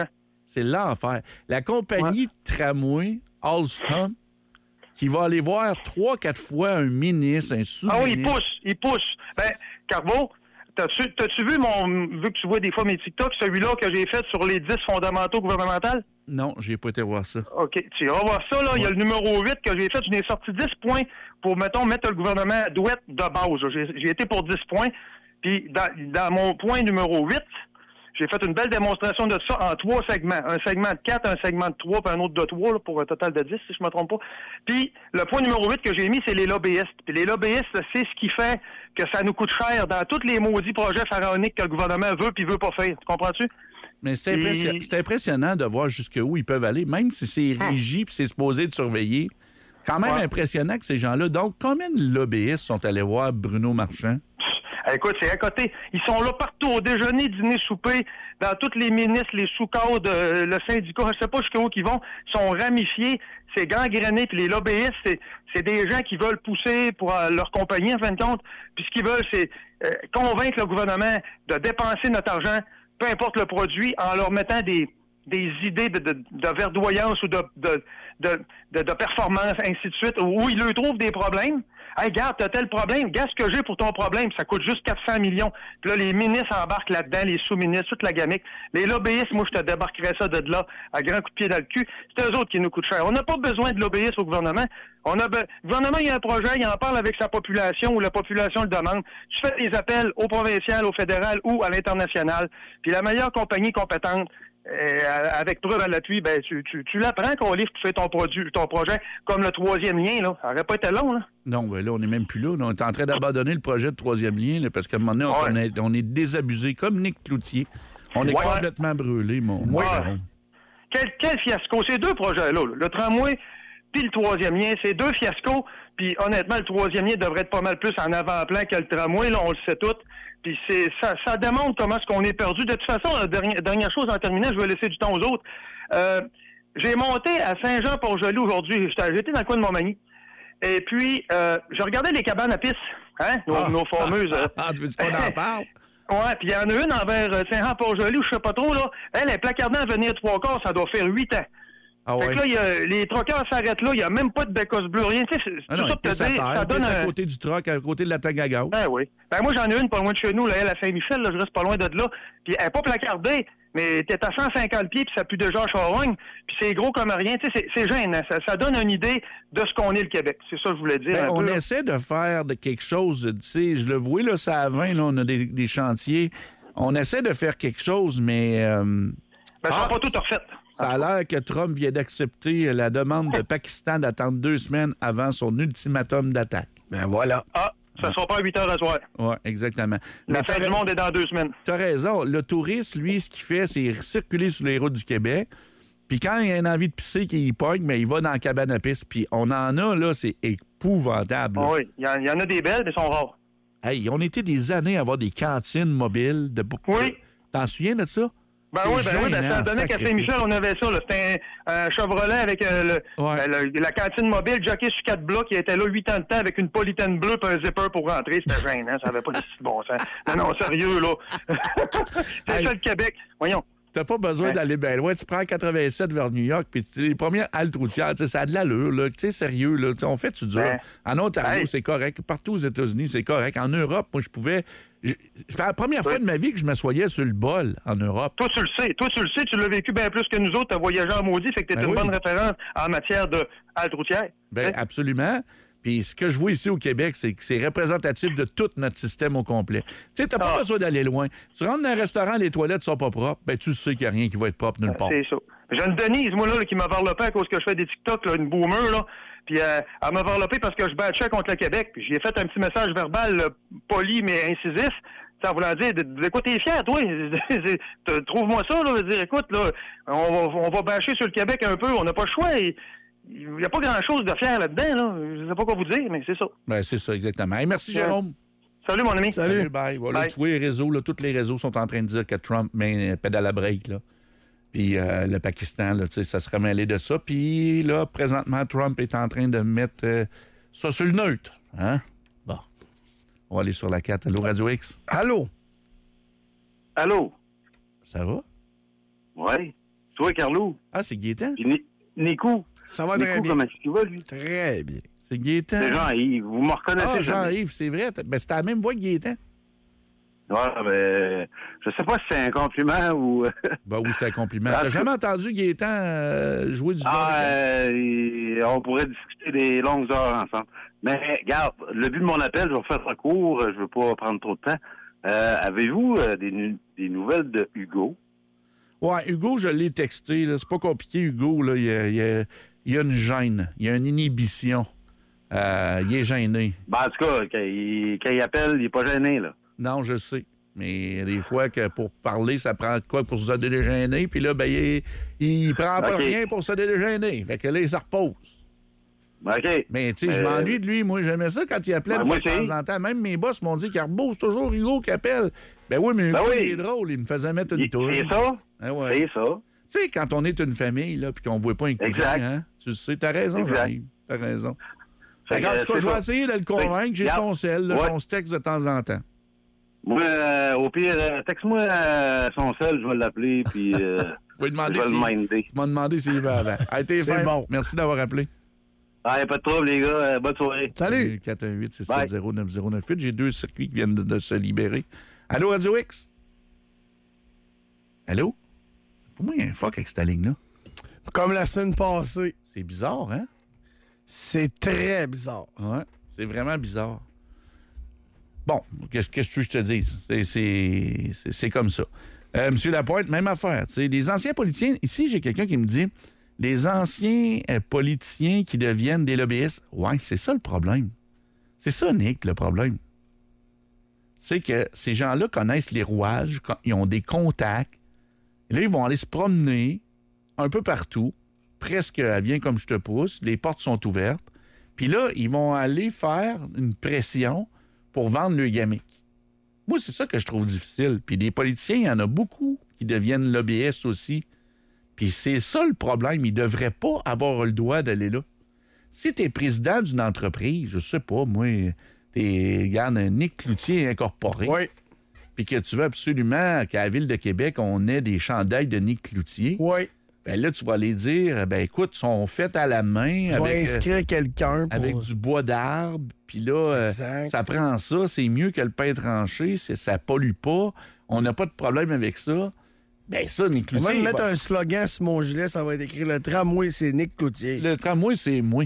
C'est l'enfer. La compagnie ouais. de tramway, Alstom, qui va aller voir trois, quatre fois un ministre, un sous-ministre. Ah oui, il pousse, il pousse. Ben, Carbo, t'as-tu, t'as-tu vu mon... Vu que tu vois des fois mes TikTok, celui-là que j'ai fait sur les dix fondamentaux gouvernementaux? Non, j'ai pas été voir ça. OK. Tu iras voir ça, là. Il ouais. y a le numéro huit que j'ai fait. Je n'ai sorti dix points pour, mettons, mettre le gouvernement douette de base. J'ai, j'ai été pour dix points. Puis, dans, dans mon point numéro huit, j'ai fait une belle démonstration de ça en trois segments. Un segment de quatre, un segment de trois, puis un autre de trois, là, pour un total de dix, si je ne me trompe pas. Puis, le point numéro huit que j'ai mis, c'est les lobbyistes. Puis les lobbyistes, c'est ce qui fait que ça nous coûte cher dans tous les maudits projets pharaoniques que le gouvernement veut puis veut pas faire. Tu comprends-tu? Mais c'est, impression... Et... c'est impressionnant de voir jusqu'où ils peuvent aller, même si c'est régi et c'est supposé de surveiller. Quand même ouais. impressionnant que ces gens-là... Donc, combien de lobbyistes sont allés voir Bruno Marchand? Écoute, c'est à côté. Ils sont là partout, au déjeuner, dîner, souper, dans tous les ministres, les sous-cadres, euh, le syndicat, je sais pas jusqu'où ils vont, sont ramifiés, c'est gangréné, puis les lobbyistes, c'est, c'est des gens qui veulent pousser pour euh, leur compagnie, en fin de compte, puis ce qu'ils veulent, c'est euh, convaincre le gouvernement de dépenser notre argent, peu importe le produit, en leur mettant des, des idées de, de, de verdoyance ou de, de, de, de, de performance, ainsi de suite, où ils leur trouvent des problèmes. Hey, regarde, t'as tel problème, regarde ce que j'ai pour ton problème, ça coûte juste quatre cents millions. Puis là, les ministres embarquent là-dedans, les sous-ministres, toute la gamique. Les lobbyistes, moi, je te débarquerais ça de là, à grand coup de pied dans le cul. C'est eux autres qui nous coûtent cher. On n'a pas besoin de lobbyistes au gouvernement. On a be... Le gouvernement, il y a un projet, il en parle avec sa population ou la population le demande. Tu fais des appels au provincial, au fédéral ou à l'international. Puis la meilleure compagnie compétente, Euh, avec preuve à l'appui, ben tu, tu, tu l'apprends qu'on livre pour faire ton produit, ton projet, comme le troisième lien, là. Ça n'aurait pas été long, là. Non, ben là, on n'est même plus là. On est en train d'abandonner le projet de troisième lien, là, parce qu'à un moment donné, on, ouais. est, on est désabusé, comme Nick Cloutier. On est ouais. complètement brûlé, mon ouais. Quel, quel fiasco. Ces deux projets-là, là, le tramway puis le troisième lien, c'est deux fiascos. Puis honnêtement, le troisième lien devrait être pas mal plus en avant-plan que le tramway, là, on le sait tout. Puis c'est ça, ça démontre comment est-ce qu'on est perdu. De toute façon, la dernière, dernière chose en terminant, je vais laisser du temps aux autres. Euh, j'ai monté à Saint-Jean-Port-Joli aujourd'hui. J'étais, j'étais dans le coin de Montmagny. Et puis, euh, je regardais les cabanes à pisse, hein, nos, ah, nos fameuses. Euh, ah, tu veux-tu qu'on en parle? Ouais, puis il y en a une envers Saint-Jean-Port-Joli, où je sais pas trop, là. Elle est placardée à venir trois quarts, ça doit faire huit ans. Ah ouais. Fait que là, y a, les troqueurs s'arrêtent là, il n'y a même pas de bécosse bleue, rien. Tu sais, c'est, ah non, tout ça pour te dire, ça donne un... à côté du troc, à côté de la tank à gaz. Ben oui. Ben moi, j'en ai une pas loin de chez nous, là, elle à Saint-Michel, là, je reste pas loin de là. Puis elle n'est pas placardée, mais t'es à cent cinquante pieds, puis ça pue déjà à charogne, puis c'est gros comme rien. Tu sais, c'est, c'est gênant. Ça, ça donne une idée de ce qu'on est, le Québec. C'est ça que je voulais dire. Ben, un on peu, essaie de faire de quelque chose, tu sais, je le vois, là, ça à vingt, là, on a des, des chantiers. On essaie de faire quelque chose, mais... Euh... Ben, ça ah, pas tout refait. Ça a l'air que Trump vient d'accepter la demande de Pakistan d'attendre deux semaines avant son ultimatum d'attaque. Ben voilà. Ah, ça ne sera pas à huit heures à soir. Oui, exactement. La fin du monde est dans deux semaines. Tu as raison. Le touriste, lui, ce qu'il fait, c'est circuler sur les routes du Québec. Puis quand il a une envie de pisser, qu'il pogne, mais il va dans la cabane à pisse. Puis on en a, là, c'est épouvantable. Là. Oui, il y, y en a des belles, mais elles sont rares. Hey, on était des années à avoir des cantines mobiles. De... Oui. T'en souviens de ça? Ben c'est oui, ben oui, ben ça donnait qu'à Saint-Michel, on avait ça. Là. C'était un, un Chevrolet avec euh, le, ouais. euh, le, la cantine mobile, jockey sur quatre blocs, qui était là huit ans de temps avec une polythène bleue et un zipper pour rentrer. C'était gênant, ça avait pas de bon sens. Non, non, sérieux, là. C'est hey. Ça le Québec. Voyons. T'as pas besoin ouais. d'aller bien loin. Tu prends quatre-vingt-sept vers New York, puis les premières haltes routières, ça a de l'allure, là. Tu sais, sérieux, là. On fait du dur. Ouais. En Ontario, hey. c'est correct. Partout aux États-Unis, c'est correct. En Europe, moi, je pouvais... C'est la première fois ouais. de ma vie que je m'assoyais sur le bol en Europe. Toi, tu le sais. Toi, tu le sais. Tu l'as vécu bien plus que nous autres. Tu as voyagé en maudit. Fait que tu es ben une oui. bonne référence en matière de halte routière. Bien, absolument. Puis ce que je vois ici au Québec, c'est que c'est représentatif de tout notre système au complet. Tu sais, t'as pas ah. besoin d'aller loin. Tu rentres dans un restaurant, les toilettes sont pas propres, ben tu sais qu'il n'y a rien qui va être propre nulle part. C'est ça. J'ai une Denise, moi, là, qui m'a varlopé à cause que je fais des TikTok, là, une boomer, là. Puis euh, elle m'a varlopé parce que je batchais contre le Québec. Puis j'ai fait un petit message verbal, là, poli mais incisif. Ça voulant dire, écoute, t'es fier, toi. Trouve-moi ça, là. Dire, écoute, là, on va, on va bâcher sur le Québec un peu. On n'a pas le choix. Et, il n'y a pas grand-chose de fier là-dedans, là. Je ne sais pas quoi vous dire, mais c'est ça. Ben, c'est ça, exactement. Hey, merci, Jérôme. Salut, mon ami. Salut. Salut bye. Voilà, bye. Tu vois les réseaux, là, tous les réseaux sont en train de dire que Trump met pédale à break, là. Puis euh, le Pakistan, là, tu sais, ça serait mêlé de ça. Puis là, présentement, Trump est en train de mettre euh, ça sur le neutre. Hein? Bon. On va aller sur la quatre. Allô, Radio X? Allô? Allô? Ça va? Oui. Toi, Carlo. Ah, c'est Gaétan. Puis Ni- Nico. Ça va Nico, très bien. comment est-ce qu'il va, lui? Très bien. C'est Gaétan. C'est Jean-Yves. Vous me reconnaissez Ah, jamais. Jean-Yves, c'est vrai. Ben, c'était la même voix que Gaétan. Ouais, ben, je sais pas si c'est un compliment ou... Ben oui, c'est un compliment. Ah, T'as c'est- jamais entendu Gaétan euh, jouer du Ah, euh, on pourrait discuter des longues heures ensemble. Mais, regarde, le but de mon appel, je vais faire ça court, je veux pas prendre trop de temps. Euh, avez-vous euh, des, nu- des nouvelles de Hugo? Ouais, Hugo, je l'ai texté. Là. C'est pas compliqué, Hugo. Là. Il, y a, il y a- il y a une gêne. Il y a une inhibition. Euh, il est gêné. Ben, en tout cas, quand il, quand il appelle, il est pas gêné, là. Non, je sais. Mais des fois, que pour parler, ça prend de quoi pour se dédégêner. Puis là, ben, il, il prend pas OK. rien pour se dédégêner. Fait que là, il se repose. OK. Mais tu sais, je Euh, m'ennuie de lui. Moi, j'aimais ça quand il appelait Ben, de moi fois de aussi. temps en temps. Même mes boss m'ont dit Carbo, c'est toujours Hugo qui appelle. Ben oui, mais Hugo, Ben oui. il est drôle. Il me faisait mettre une Il- tour. c'est ça. Ah ouais. C'est ça. Tu sais, quand on est une famille, là, puis qu'on ne voit pas un cousin, Exact. hein, tu le sais, t'as raison, Exact. Jean-Yves. T'as raison. Fait Fait que, en tout cas, c'est je vais ça. essayer de le convaincre. J'ai Regarde. son sel, là, Ouais. son texte de temps en temps. Moi, euh, au pire, euh, texte-moi euh, son sel, je vais l'appeler, puis euh, Je vais lui demander je vais si- le minder. Je m'ai demandé s'il va avant. A été C'est fin. bon. Merci d'avoir appelé. Ah, y a pas de trouble, les gars. Euh, bonne soirée. Salut. quatre un huit, six sept zéro, neuf zéro neuf huit. J'ai deux circuits qui viennent de, de se libérer. Allô, Radio X? Allô? Pour moi, il y a un fuck avec cette ligne-là. Comme la semaine passée. C'est bizarre, hein? C'est très bizarre. Ouais, c'est vraiment bizarre. Bon, qu'est-ce qu'est-ce que tu veux que je te dise? C'est- C'est c'est- c'est comme ça. Euh, Monsieur Lapointe, même affaire. Tu sais, les anciens politiciens, ici, j'ai quelqu'un qui me dit les anciens euh, politiciens qui deviennent des lobbyistes. Ouais, c'est ça le problème. C'est ça, Nick, le problème. C'est que ces gens-là connaissent les rouages, quand- ils ont des contacts. Et là, ils vont aller se promener un peu partout, presque à viens comme je te pousse, les portes sont ouvertes. Puis là, ils vont aller faire une pression pour vendre le gamique. Moi, c'est ça que je trouve difficile. Puis des politiciens, il y en a beaucoup qui deviennent lobbyistes aussi. Puis c'est ça le problème. Ils ne devraient pas avoir le droit d'aller là. Si tu es président d'une entreprise, je sais pas, moi, t'es, regarde, un Nick Cloutier incorporé. Oui. Puis que tu veux absolument qu'à la Ville de Québec, on ait des chandails de Nick Cloutier. Oui. Ben là, tu vas aller dire, ben écoute, sont faits à la main. Je vais avec, euh, inscrire quelqu'un. pour- avec du bois d'arbre, puis là, euh, Exact. ça prend ça, c'est mieux que le pain tranché, c'est, ça pollue pas, on n'a pas de problème avec ça. Ben ça, Nick On va Cloutier... me mettre va- un slogan sur mon gilet, ça va être écrit le tramway, c'est Nick Cloutier. Le tramway, c'est moi.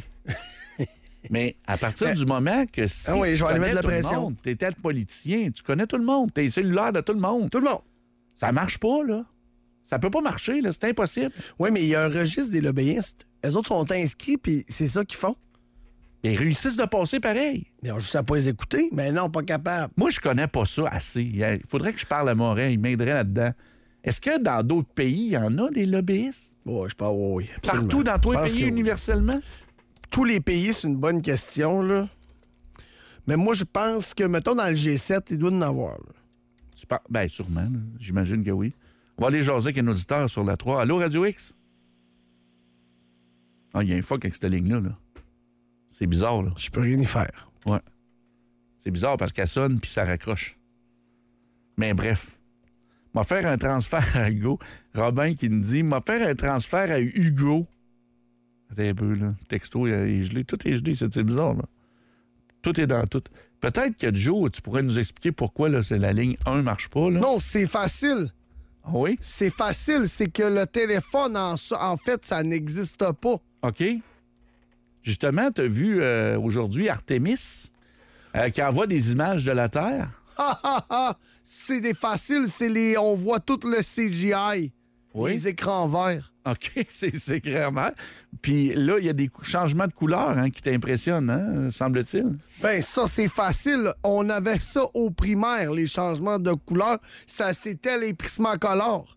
Mais à partir du moment que si Ah oui, je vais tu aller mettre connais la tout le pression. monde, t'es tel politicien, tu connais tout le monde, t'es cellulaire de tout le monde. Tout le monde. Ça marche pas, là. Ça peut pas marcher, là, c'est impossible. Oui, mais il y a un registre des lobbyistes. Les autres sont inscrits, puis c'est ça qu'ils font. Ils réussissent de passer pareil. Ils ont juste à pas les écouter, mais non, pas capable. Moi, je connais pas ça assez. Il faudrait que je parle à Morin, il m'aiderait là-dedans. Est-ce que dans d'autres pays, il y en a des lobbyistes? Oui, je pense, oui, oui. absolument. Partout dans tous Je les pense pays que oui. universellement? Tous les pays, c'est une bonne question, là. Mais moi, je pense que, mettons, dans le G sept, il doit en avoir. là. Tu par- Ben, sûrement. là. J'imagine que oui. On va aller jaser avec un auditeur sur la trois. Allô, Radio X? Ah, il y a un fuck avec cette ligne-là. Là. C'est bizarre, là. Je peux rien y faire. Ouais. C'est bizarre parce qu'elle sonne puis ça raccroche. Mais bref. M'a faire un transfert à Hugo. Robin qui nous dit m'a faire un transfert à Hugo. Attends un peu, là. Texto il est gelé. Tout est gelé, c'est c'est bizarre, là. Tout est dans tout. Peut-être que Joe, tu pourrais nous expliquer pourquoi là, c'est la ligne un ne marche pas, là. Non, c'est facile. Ah oui? C'est facile, c'est que le téléphone, en, so- en fait, ça n'existe pas. OK. Justement, tu as vu euh, aujourd'hui Artemis euh, qui envoie des images de la Terre. Ha, ha, ha! C'est des faciles, c'est les. On voit tout le C G I. Oui. Les écrans verts. OK, c'est c'est clairement. Puis là, il y a des cou- changements de couleur hein, qui t'impressionnent, hein, semble-t-il. Ben, ça, c'est facile. On avait ça au primaire, les changements de couleur. Ça, c'était les Prismacolor.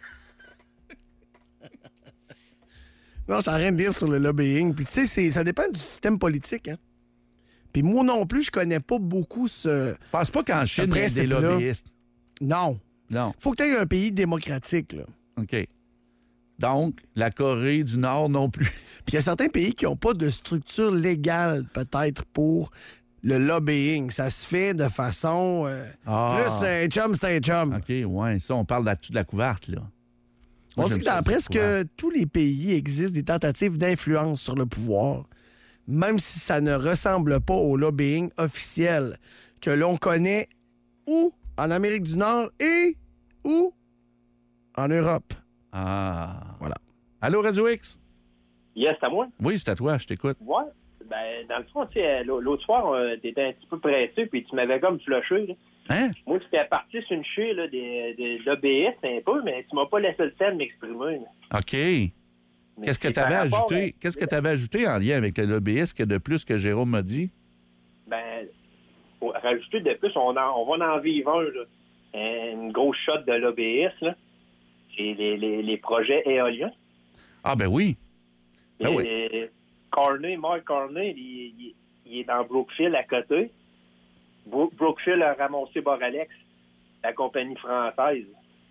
Non, j'ai rien de dire sur le lobbying. Puis, tu sais, c'est- ça dépend du système politique, hein. Puis moi non plus, je connais pas beaucoup ce. Je pense pas qu'en ce Chine, il y a des principe-là. lobbyistes. Non. Non. Faut que tu aies un pays démocratique, là. OK. Donc, la Corée du Nord non plus. Puis il y a certains pays qui n'ont pas de structure légale, peut-être, pour le lobbying. Ça se fait de façon. euh, Ah. Plus c'est un chum, c'est un chum. OK, ouais, ça, on parle là-dessus de la couverte, là. On Moi, dit j'aime que dans ça, presque c'est tous les pays existent des tentatives d'influence sur le pouvoir, même si ça ne ressemble pas au lobbying officiel que l'on connaît ou en Amérique du Nord et ou en Europe. Ah. Voilà. Allô, Radio X? Yes, c'est à moi? Oui, c'est à toi, je t'écoute. Ouais. Ben, dans le fond, tu sais, l'autre soir, euh, t'étais un petit peu pressé, puis tu m'avais comme flushé, là. Hein? Moi, j'étais parti sur une chie, là, des, des, d'O B S un peu, mais tu m'as pas laissé le temps de m'exprimer, là. OK. Qu'est-ce que c'est tu avais par rapport ajouté? à- Qu'est-ce que tu avais ajouté en lien avec le lobbyiste que de plus que Jérôme m'a dit? Ben, faut rajouter de plus, on, en, on va en vivre un, là. Une grosse shot de l'O B S, là. C'est les, les, les projets éoliens. Ah, ben oui. Ben Et- oui. et Carney, Mark Carney, il, il- il est dans Brookfield à côté. Bro- Brookfield a ramassé Boralex, la compagnie française.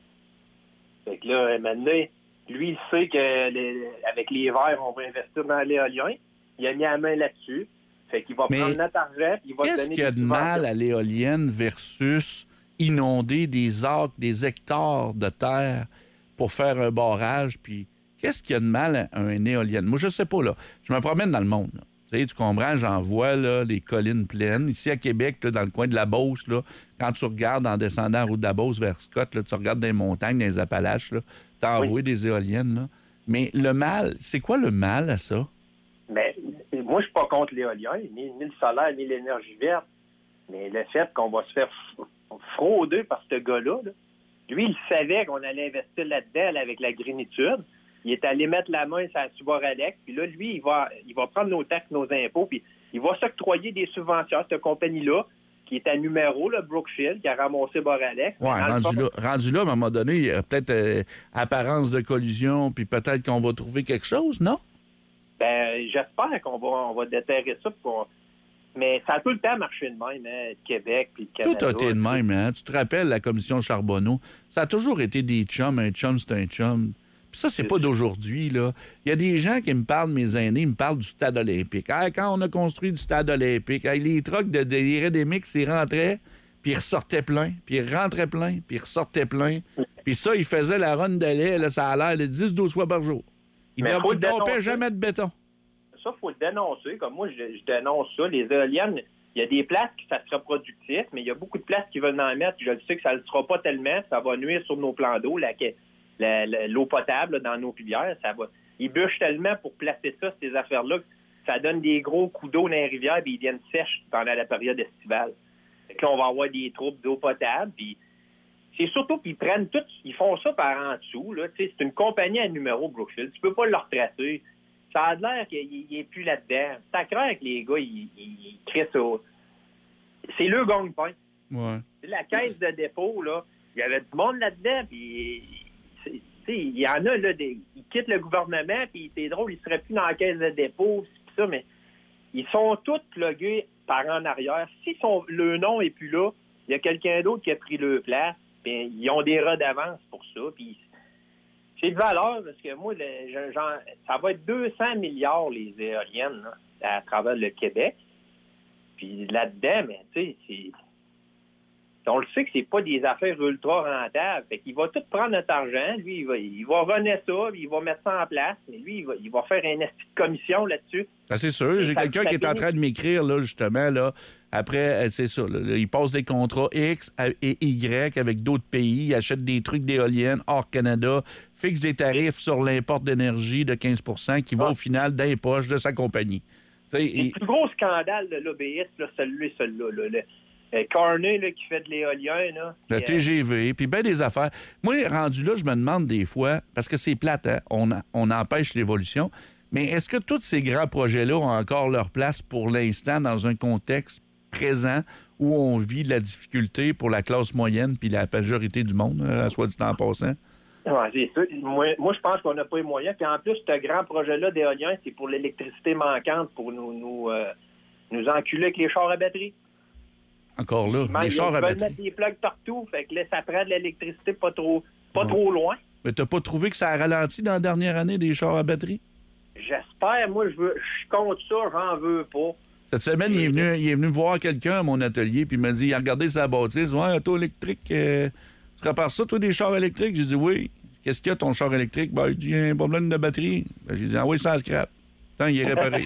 Fait que là, maintenant, lui, il sait qu'avec les verts, on va investir dans l'éolien. Il a mis la main là-dessus. Fait qu'il va Mais prendre notre argent puis il va te Qu'est-ce donner qu'il y a des de mal subventions. à l'éolienne versus inonder des acres, des hectares de terre pour faire un barrage? Puis qu'est-ce qu'il y a de mal à une éolienne? Moi, je sais pas, là. Je me promène dans le monde, là. Tu sais, tu comprends, j'en vois, là, les collines pleines. Ici, à Québec, là, dans le coin de la Beauce, là, quand tu regardes en descendant la route de la Beauce vers Scott, là, tu regardes des montagnes, des Appalaches, là, t'as envoyé des éoliennes, là. Mais le mal, c'est quoi le mal à ça? Mais moi, je suis pas contre l'éolien, ni, ni le solaire, ni l'énergie verte. Mais le fait qu'on va se faire f- frauder par ce gars-là, là, lui, il savait qu'on allait investir là-dedans là, avec la grénitude. Il est allé mettre la main sur la Subaralex, puis là, lui, il va, il va prendre nos taxes, nos impôts, puis il va s'octroyer des subventions à cette compagnie-là, qui est à numéro, là, Brookfield, qui a ramassé Boralex. Oui, Dans le rendu fond, là, rendu là, à un moment donné, il y a peut-être euh, apparence de collusion, puis peut-être qu'on va trouver quelque chose, non? Ben, j'espère qu'on va, on va déterrer ça. Pour qu'on- Mais ça a tout le temps marché de même, hein, Québec puis le Tout Canada. a été de même, hein? Tu te rappelles la commission Charbonneau? Ça a toujours été des chums. Un chum, c'est un chum. Puis ça, c'est pas d'aujourd'hui, là. Il y a des gens qui me parlent, mes aînés, ils me parlent du stade olympique. Ah, quand on a construit du stade olympique, ah, les trucks de, de Irédémix, ils rentraient, puis ils ressortaient plein, puis ils rentraient plein, puis ils ressortaient plein. Puis ça, ils faisaient la run de lait, là, ça a l'air de dix douze fois par jour. Ils Mais ne faut le dompaient dénoncer. jamais de béton. Ça, il faut le dénoncer. Comme moi, je, je dénonce ça. Les éoliennes, il y a des places qui ça sera productif, mais il y a beaucoup de places qui veulent en mettre. Je le sais que ça ne le sera pas tellement. Ça va nuire sur nos plans d'eau, la, la- la- l'eau potable là, dans nos rivières. Ça va. Ils bûchent tellement pour placer ça, ces affaires-là, que ça donne des gros coups d'eau dans les rivières et ils viennent sèches pendant la période estivale. Fait que là, on va avoir des troubles d'eau potable. Puis c'est surtout qu'ils prennent tout, ils font ça par en dessous. Là. Tu sais, c'est une compagnie à numéro Brookfield. Tu peux pas le retracer. Ça a l'air qu'il n'est plus là-dedans. Ça craint que les gars, ils, ils, ils crient ça. C'est le gagne-pain. Ouais. C'est la caisse de dépôt, là. Il y avait du monde là-dedans, puis c'est- tu sais, il y en a, là, des, ils quittent le gouvernement, puis c'est drôle, ils seraient plus dans la caisse de dépôt, pis ça, mais ils sont tous plugués par en arrière. Si son, le nom est plus là, il y a quelqu'un d'autre qui a pris leur place, puis ils ont des redevances pour ça, puis c'est de valeur, parce que moi, le- je- genre, ça va être deux cents milliards, les éoliennes, là, à travers le Québec. Puis là-dedans, mais tu sais, c'est... On le sait que c'est pas des affaires ultra rentables. Fait qu'il va tout prendre notre argent. Lui, il va, il va renaître ça, puis il va mettre ça en place. Mais lui, il va, il va faire une petite commission là-dessus. Ben, c'est sûr. J'ai Ça- quelqu'un ça qui est en finit- train de m'écrire, là, justement, là. Après, euh, c'est ça. Là, il passe des contrats X à- et Y avec d'autres pays. Il achète des trucs d'éoliennes hors Canada, fixe des tarifs sur l'import d'énergie de quinze pour cent qui va au final dans les poches de sa compagnie. Tu sais, Le plus gros scandale de l'O B S, là, celui-là, celui-là. Là, le, euh, Carney, là, qui fait de l'éolien, là. le puis, euh, T G V, puis bien des affaires. Moi, rendu là, je me demande des fois, parce que c'est plate, hein, on, on empêche l'évolution, mais est-ce que tous ces grands projets-là ont encore leur place pour l'instant dans un contexte présent où on vit de la difficulté pour la classe moyenne puis la majorité du monde, euh, soit dit en passant? Ouais, c'est ça. Moi, moi, je pense qu'on n'a pas les moyens. Puis en plus, ce grand projet-là d'éolien, c'est pour l'électricité manquante pour nous, nous, euh, nous enculer avec les chars à batterie. Encore là, Même, les chars ils à veulent batterie. mettre des plugs partout. Fait que là, ça prend de l'électricité pas trop, pas Ouais. trop loin. Mais t'as pas trouvé que ça a ralenti dans la dernière année des chars à batterie? J'espère. Moi, je veux, je suis contre ça. J'en veux pas. Cette semaine, il est venu, il est venu voir quelqu'un à mon atelier, puis il m'a dit, il a regardé sa bâtisse, ouais, auto électrique, euh, tu répares ça, toi, des chars électriques? J'ai dit oui. qu'est-ce qu'il y a ton char électrique? Ben, il dit, il y a un problème de batterie. Ben, j'ai dit, ah oui, ça scrap. Tant, il est réparé.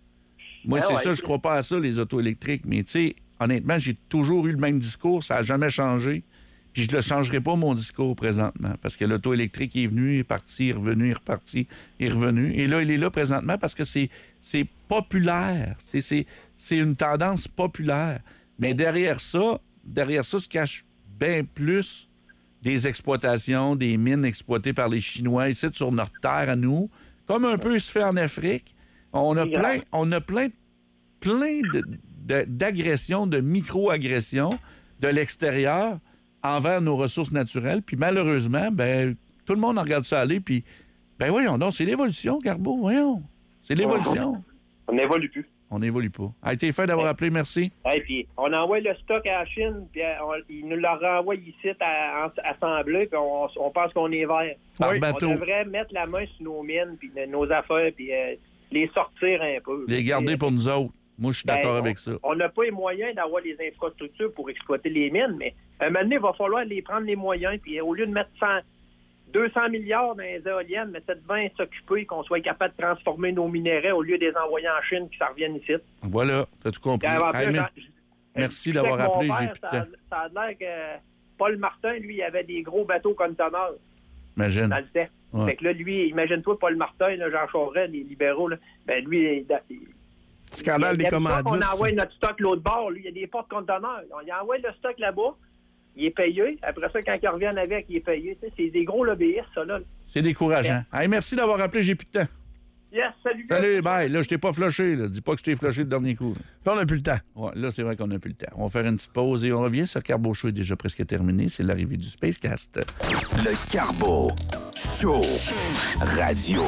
Moi, Ah c'est ouais. ça, je crois pas à ça, les autos électriques. Mais tu sais, honnêtement, j'ai toujours eu le même discours. Ça n'a jamais changé. Puis je ne le changerai pas, mon discours, présentement. Parce que l'auto électrique est venu, il est parti, il est revenu, il est reparti, il est revenu. Et là, il est là présentement parce que c'est, c'est populaire. C'est, c'est, c'est une tendance populaire. Mais derrière ça, derrière ça se cache bien plus des exploitations, des mines exploitées par les Chinois ici sur notre terre à nous, comme un peu se fait en Afrique. On a plein, on a plein, plein de, de, d'agressions, de micro-agressions de l'extérieur envers nos ressources naturelles. Puis malheureusement, ben tout le monde en regarde ça aller. Puis, ben voyons donc, c'est l'évolution, Garbeau, voyons. C'est l'évolution. On n'évolue plus. On n'évolue pas. A été fait d'avoir appelé, merci. Et puis, on envoie le stock à la Chine, puis on, ils nous le renvoient ici à, à, assembler, puis on, on pense qu'on est vert. Par on bateau. devrait mettre la main sur nos mines, puis nos affaires, puis euh, les sortir un peu. Les garder pour nous autres. Moi, je suis Ben, d'accord on- avec ça. On n'a pas les moyens d'avoir les infrastructures pour exploiter les mines, mais à un moment donné, il va falloir les prendre les moyens, puis au lieu de mettre cent, deux cents milliards dans les éoliennes, mais peut-être bien s'occuper qu'on soit capable de transformer nos minéraux au lieu de les envoyer en Chine puis ça revienne ici. Voilà, t'as tout compris. Puis, en plus, Hey, mais- j'en- merci je d'avoir disais que mon appelé, père, j'ai plus de ça, temps. ça a l'air que Paul Martin, lui, il avait des gros bateaux conteneurs Imagine. dans le temps. Ouais. Fait que là, lui, imagine-toi, Paul Martin, là, Jean Charest, les libéraux, là, ben lui, il, il- Scandale il- des il aime pas commandites. qu'on envoie ça. notre stock l'autre bord. Lui, il y a des portes conteneurs. On y envoie le stock là-bas. Il est payé. Après ça, quand ils reviennent avec, il est payé. Tu sais, c'est des gros lobbyistes, ça, là. C'est décourageant. Hey, merci d'avoir appelé, j'ai plus de temps. Yes, salut. Salut, bye. Là, je t'ai pas flushé. Là. Dis pas que je t'ai flushé le dernier coup. Là, on n'a plus le temps. Ouais, là, c'est vrai qu'on n'a plus le temps. On va faire une petite pause et on revient. Ce Carbo Show est déjà presque terminé. C'est l'arrivée du Spacecast. Le Carbo Show Radio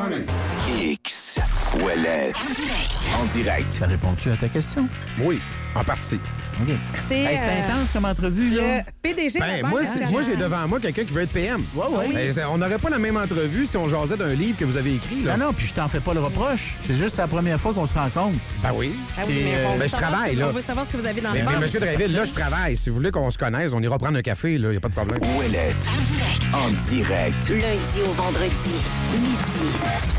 X Ouellet en direct. Ça répond-tu à ta question? Oui, en partie. OK. C'est, Hey, c'est euh, intense comme entrevue, là. le P D G de la Ben, Banque moi, c'est- nationale. moi, j'ai devant moi quelqu'un qui veut être P M. Ouais, ouais. Ben, c'est- on n'aurait pas la même entrevue si on jasait d'un livre que vous avez écrit. Là. Non, non, puis je t'en fais pas le reproche. C'est juste la première fois qu'on se rencontre. Ben oui. Ah oui, mais on veut ben, je savoir travaille, ce que- là. on veut savoir ce que vous avez dans le mais, mais ventre. Monsieur Drainville, là, je travaille. Si vous voulez qu'on se connaisse, on ira prendre un café, là. Il n'y a pas de problème. Ouellet en direct. Lundi au vendredi, midi.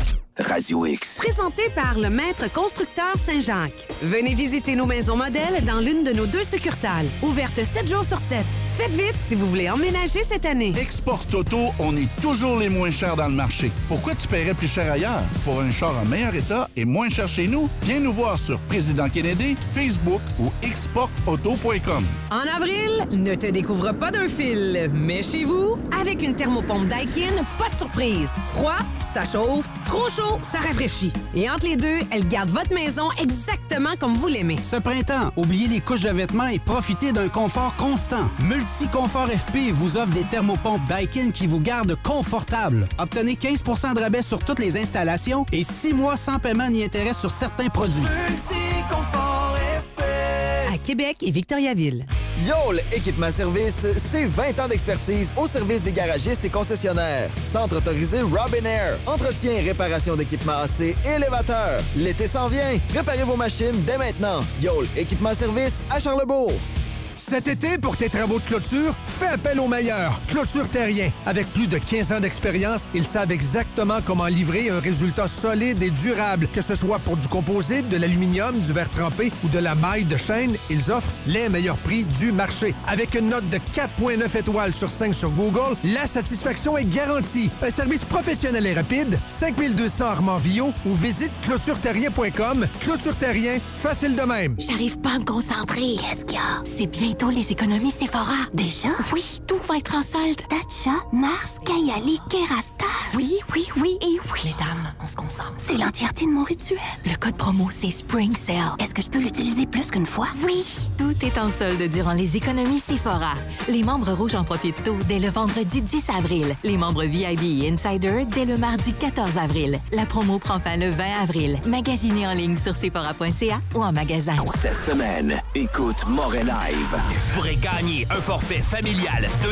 Radio X. Présenté par le Maître Constructeur Saint-Jacques. Venez visiter nos maisons modèles dans l'une de nos deux succursales. Ouvertes sept jours sur sept. Faites vite si vous voulez emménager cette année. Export Auto, on est toujours les moins chers dans le marché. Pourquoi tu paierais plus cher ailleurs? Pour un char en meilleur état et moins cher chez nous? Viens nous voir sur Président Kennedy, Facebook ou export auto point com. En avril, ne te découvre pas d'un fil, mais chez vous, avec une thermopompe Daikin, pas de surprise. Froid, ça chauffe. Trop chaud, ça rafraîchit. Et entre les deux, elle garde votre maison exactement comme vous l'aimez. Ce printemps, oubliez les couches de vêtements et profitez d'un confort constant. Multi-Confort F P vous offre des thermopompes Daikin qui vous gardent confortable. Obtenez quinze pour cent de rabais sur toutes les installations et six mois sans paiement ni intérêt sur certains produits. Multi-Confort F P. À Québec et Victoriaville. Yole Équipement Service, c'est vingt ans d'expertise au service des garagistes et concessionnaires. Centre autorisé Robin Air. Entretien et réparation d'équipements A C et élévateurs. L'été s'en vient. Préparez vos machines dès maintenant. Yole Équipement Service à Charlebourg. Cet été, pour tes travaux de clôture, fais appel aux meilleurs. Clôture Terrien. Avec plus de quinze ans d'expérience, ils savent exactement comment livrer un résultat solide et durable. Que ce soit pour du composite, de l'aluminium, du verre trempé ou de la maille de chaîne, ils offrent les meilleurs prix du marché. Avec une note de quatre virgule neuf étoiles sur cinq sur Google, la satisfaction est garantie. Un service professionnel et rapide, cinq mille deux cents Armand-Villot ou visite clôture terrien point com. Clôture Terrien, facile de même. J'arrive pas à me concentrer. Qu'est-ce qu'il y a? C'est bientôt les économies Sephora. Déjà? Oui, tout va être en solde. Tatcha, Mars, Kayali, Kerasta. Oui, oui, oui et oui. Mesdames, on se concentre. C'est l'entièreté de mon rituel. Le code promo, c'est Spring Sale. Est-ce que je peux l'utiliser plus qu'une fois? Oui. Tout est en solde durant les économies Sephora. Les membres rouges en profitent tôt dès le vendredi dix avril. Les membres V I B et Insider dès le mardi quatorze avril. La promo prend fin le vingt avril. Magasinez en ligne sur sephora point c a ou en magasin. Cette semaine, écoute Moret Live. Tu pourrais gagner un forfait familial, deux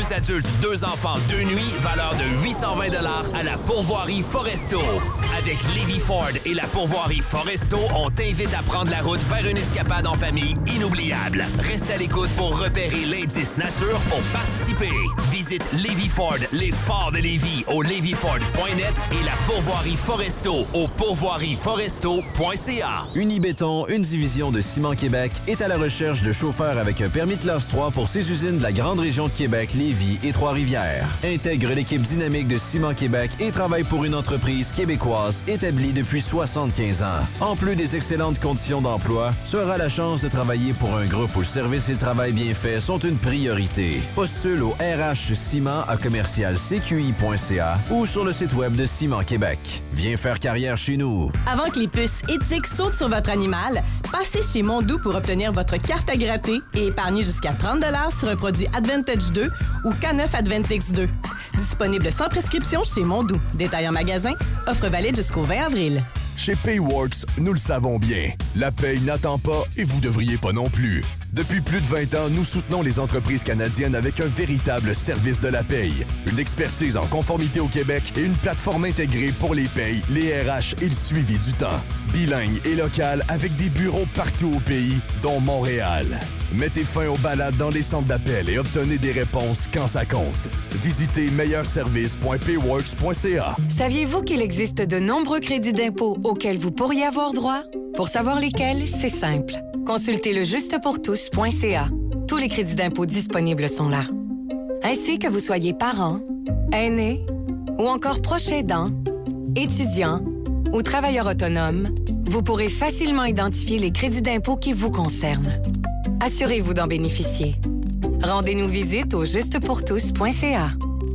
deux adultes, deux enfants, deux nuits, valeur de huit cent vingt dollars à la Pourvoirie Foresto. Avec Lévi Ford et la Pourvoirie Foresto, on t'invite à prendre la route vers une escapade en famille inoubliable. Reste à l'écoute pour repérer l'indice nature pour participer. Visite Lévi Ford, les forts de Lévis au lévis ford point net et la Pourvoirie Foresto au pourvoirie foresto point c a. Unibéton, une division de Ciment Québec, est à la recherche de chauffeurs avec un permis de classe trois pour ses usines de la grande région de Québec, Lévis et Trois-Rivières. Intègre l'équipe dynamique de Ciment Québec et travaille pour une entreprise québécoise établie depuis soixante-quinze ans. En plus des excellentes conditions d'emploi, tu auras la chance de travailler pour un groupe où le service et le travail bien fait sont une priorité. Postule au R H Ciment à commercial c q i point c a ou sur le site web de Ciment Québec. Viens faire carrière chez nous. Avant que les puces éthiques sautent sur votre animal, passez chez Mondou pour obtenir votre carte à gratter et épargner jusqu'à trente dollars sur un produit Advantage deux ou K neuf Advantex deux. Disponible sans prescription chez Mondou. Détail en magasin. Offre valide jusqu'au vingt avril. Chez Payworks, nous le savons bien. La paye n'attend pas et vous devriez pas non plus. Depuis plus de vingt ans, nous soutenons les entreprises canadiennes avec un véritable service de la paye. Une expertise en conformité au Québec et une plateforme intégrée pour les payes, les R H et le suivi du temps. Bilingue et local avec des bureaux partout au pays, dont Montréal. Mettez fin aux balades dans les centres d'appel et obtenez des réponses quand ça compte. Visitez meilleur service point payworks point c a. Saviez-vous qu'il existe de nombreux crédits d'impôt auxquels vous pourriez avoir droit? Pour savoir lesquels, c'est simple. Consultez le juste pour tous point c a. Tous les crédits d'impôt disponibles sont là. Ainsi que vous soyez parent, aîné ou encore proche aidant, étudiant ou travailleur autonome, vous pourrez facilement identifier les crédits d'impôt qui vous concernent. Assurez-vous d'en bénéficier. Rendez-nous visite au juste pour tous point c a.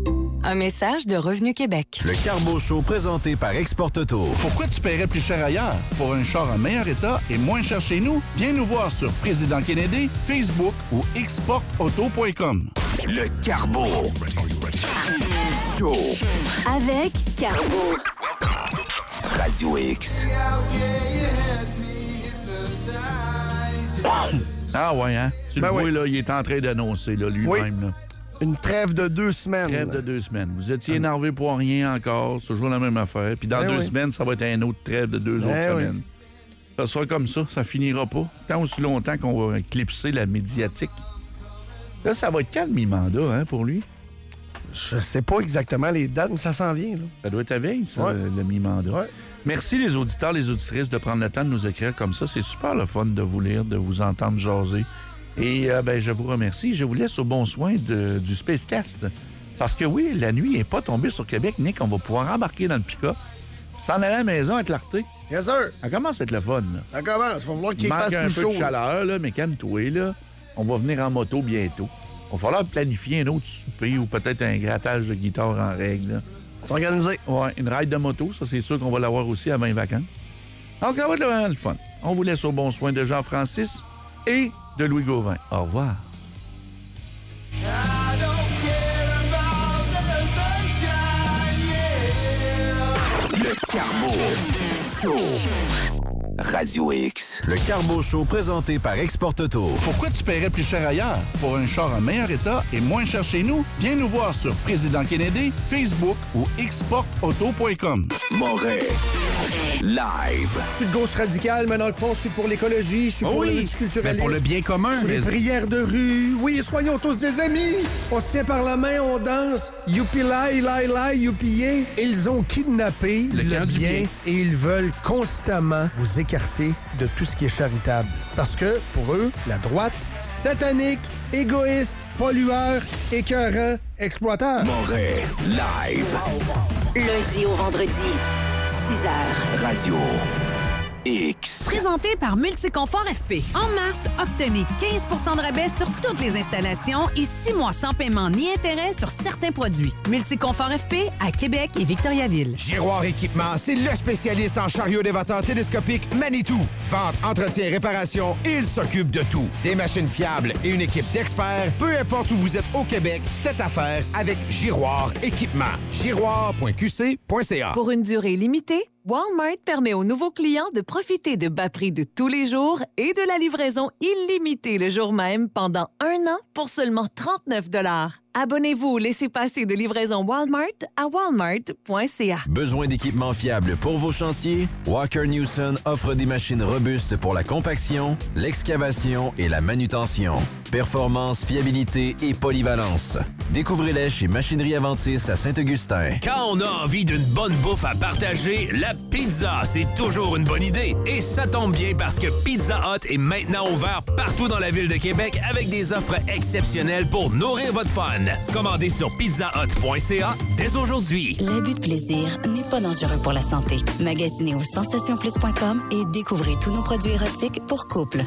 Un message de Revenu Québec. Le Carbo Show présenté par Export Auto. Pourquoi tu paierais plus cher ailleurs? Pour un char en meilleur état et moins cher chez nous? Viens nous voir sur Président Kennedy, Facebook ou export auto point com. Le Carbo Show. Avec Carbo. Radio X. Ah ouais, hein? Tu Ben le vois, oui. là, il est en train d'annoncer là, lui-même. Oui. Là. Une trêve de deux semaines. Trêve de deux semaines. Vous étiez énervé pour rien encore. C'est toujours la même affaire. Puis dans Ben deux oui. semaines, ça va être un autre trêve de deux Ben autres oui. semaines. Ça sera comme ça. Ça finira pas. Tant aussi longtemps qu'on va éclipser la médiatique. Là, ça va être calme, mi-mandat, hein, pour lui? Je sais pas exactement les dates, mais ça s'en vient. Là. Ça doit être à veille, ça, Ouais. le, le mi-mandat. Ouais. Merci les auditeurs, les auditrices de prendre le temps de nous écrire comme ça. C'est super le fun de vous lire, de vous entendre jaser. Et euh, ben, je vous remercie. Je vous laisse au bon soin de, du Spacecast. Parce que oui, la nuit n'est pas tombée sur Québec, Nick. On va pouvoir embarquer dans le pick-up, s'en aller à la maison à Clarté. Yes, sir. Ça commence à être le fun. Là. Ça commence. Il va falloir qu'il Il fasse manque un plus peu chaud. de chaleur, là, mais calme-toi. Là. On va venir en moto bientôt. Il va falloir planifier un autre souper ou peut-être un grattage de guitare en règle. Là. S'organiser. Ouais, une ride de moto, ça, c'est sûr qu'on va l'avoir aussi avant les vacances. Donc, ça va être vraiment le fun. On vous laisse au bon soin de Jean-Francis et de Louis Gauvin. Au revoir. Le Carbo Show. Radio X. Le Carbo Show présenté par Export Auto. Pourquoi tu paierais plus cher ailleurs? Pour un char en meilleur état et moins cher chez nous? Viens nous voir sur Président Kennedy, Facebook ou export auto point com. Moret. Live. Je suis de gauche radicale, mais dans le fond, je suis pour l'écologie, je suis pour Oui, le multiculturalisme. mais pour le bien commun. Je suis les Mais- prières de rue. Oui, soyons tous des amis. On se tient par la main, on danse. Youpi lai, lai, lai, youpi. Ils ont kidnappé Le le, camp du bien, bien. et ils veulent constamment vous écarter de tout ce qui est charitable. Parce que, pour eux, la droite, satanique, égoïste, pollueur, écœurant, exploiteur. Moret. Live. Lundi au vendredi, six heures. Radio X. Présenté par Multiconfort F P. En mars, obtenez quinze pour cent de rabais sur toutes les installations et six mois sans paiement ni intérêt sur certains produits. Multiconfort F P à Québec et Victoriaville. Giroir Équipement, c'est le spécialiste en chariot élévateur télescopique Manitou. Vente, entretien, réparation, il s'occupe de tout. Des machines fiables et une équipe d'experts, peu importe où vous êtes au Québec, faites affaire avec Giroir Équipement. giroir point q c point c a. Pour une durée limitée, Walmart permet aux nouveaux clients de profiter de bas prix de tous les jours et de la livraison illimitée le jour même pendant un an pour seulement trente-neuf dollars. Abonnez-vous au laissez-passer de livraison Walmart à walmart point c a. Besoin d'équipements fiables pour vos chantiers? Walker Newson offre des machines robustes pour la compaction, l'excavation et la manutention. Performance, fiabilité et polyvalence. Découvrez-les chez Machinerie Aventis à Saint-Augustin. Quand on a envie d'une bonne bouffe à partager, la pizza, c'est toujours une bonne idée. Et ça tombe bien parce que Pizza Hut est maintenant ouvert partout dans la ville de Québec avec des offres exceptionnelles pour nourrir votre fun. Commandez sur pizza hut point c a dès aujourd'hui. L'abus de plaisir n'est pas dangereux pour la santé. Magasinez au sensation plus point com et découvrez tous nos produits érotiques pour couple.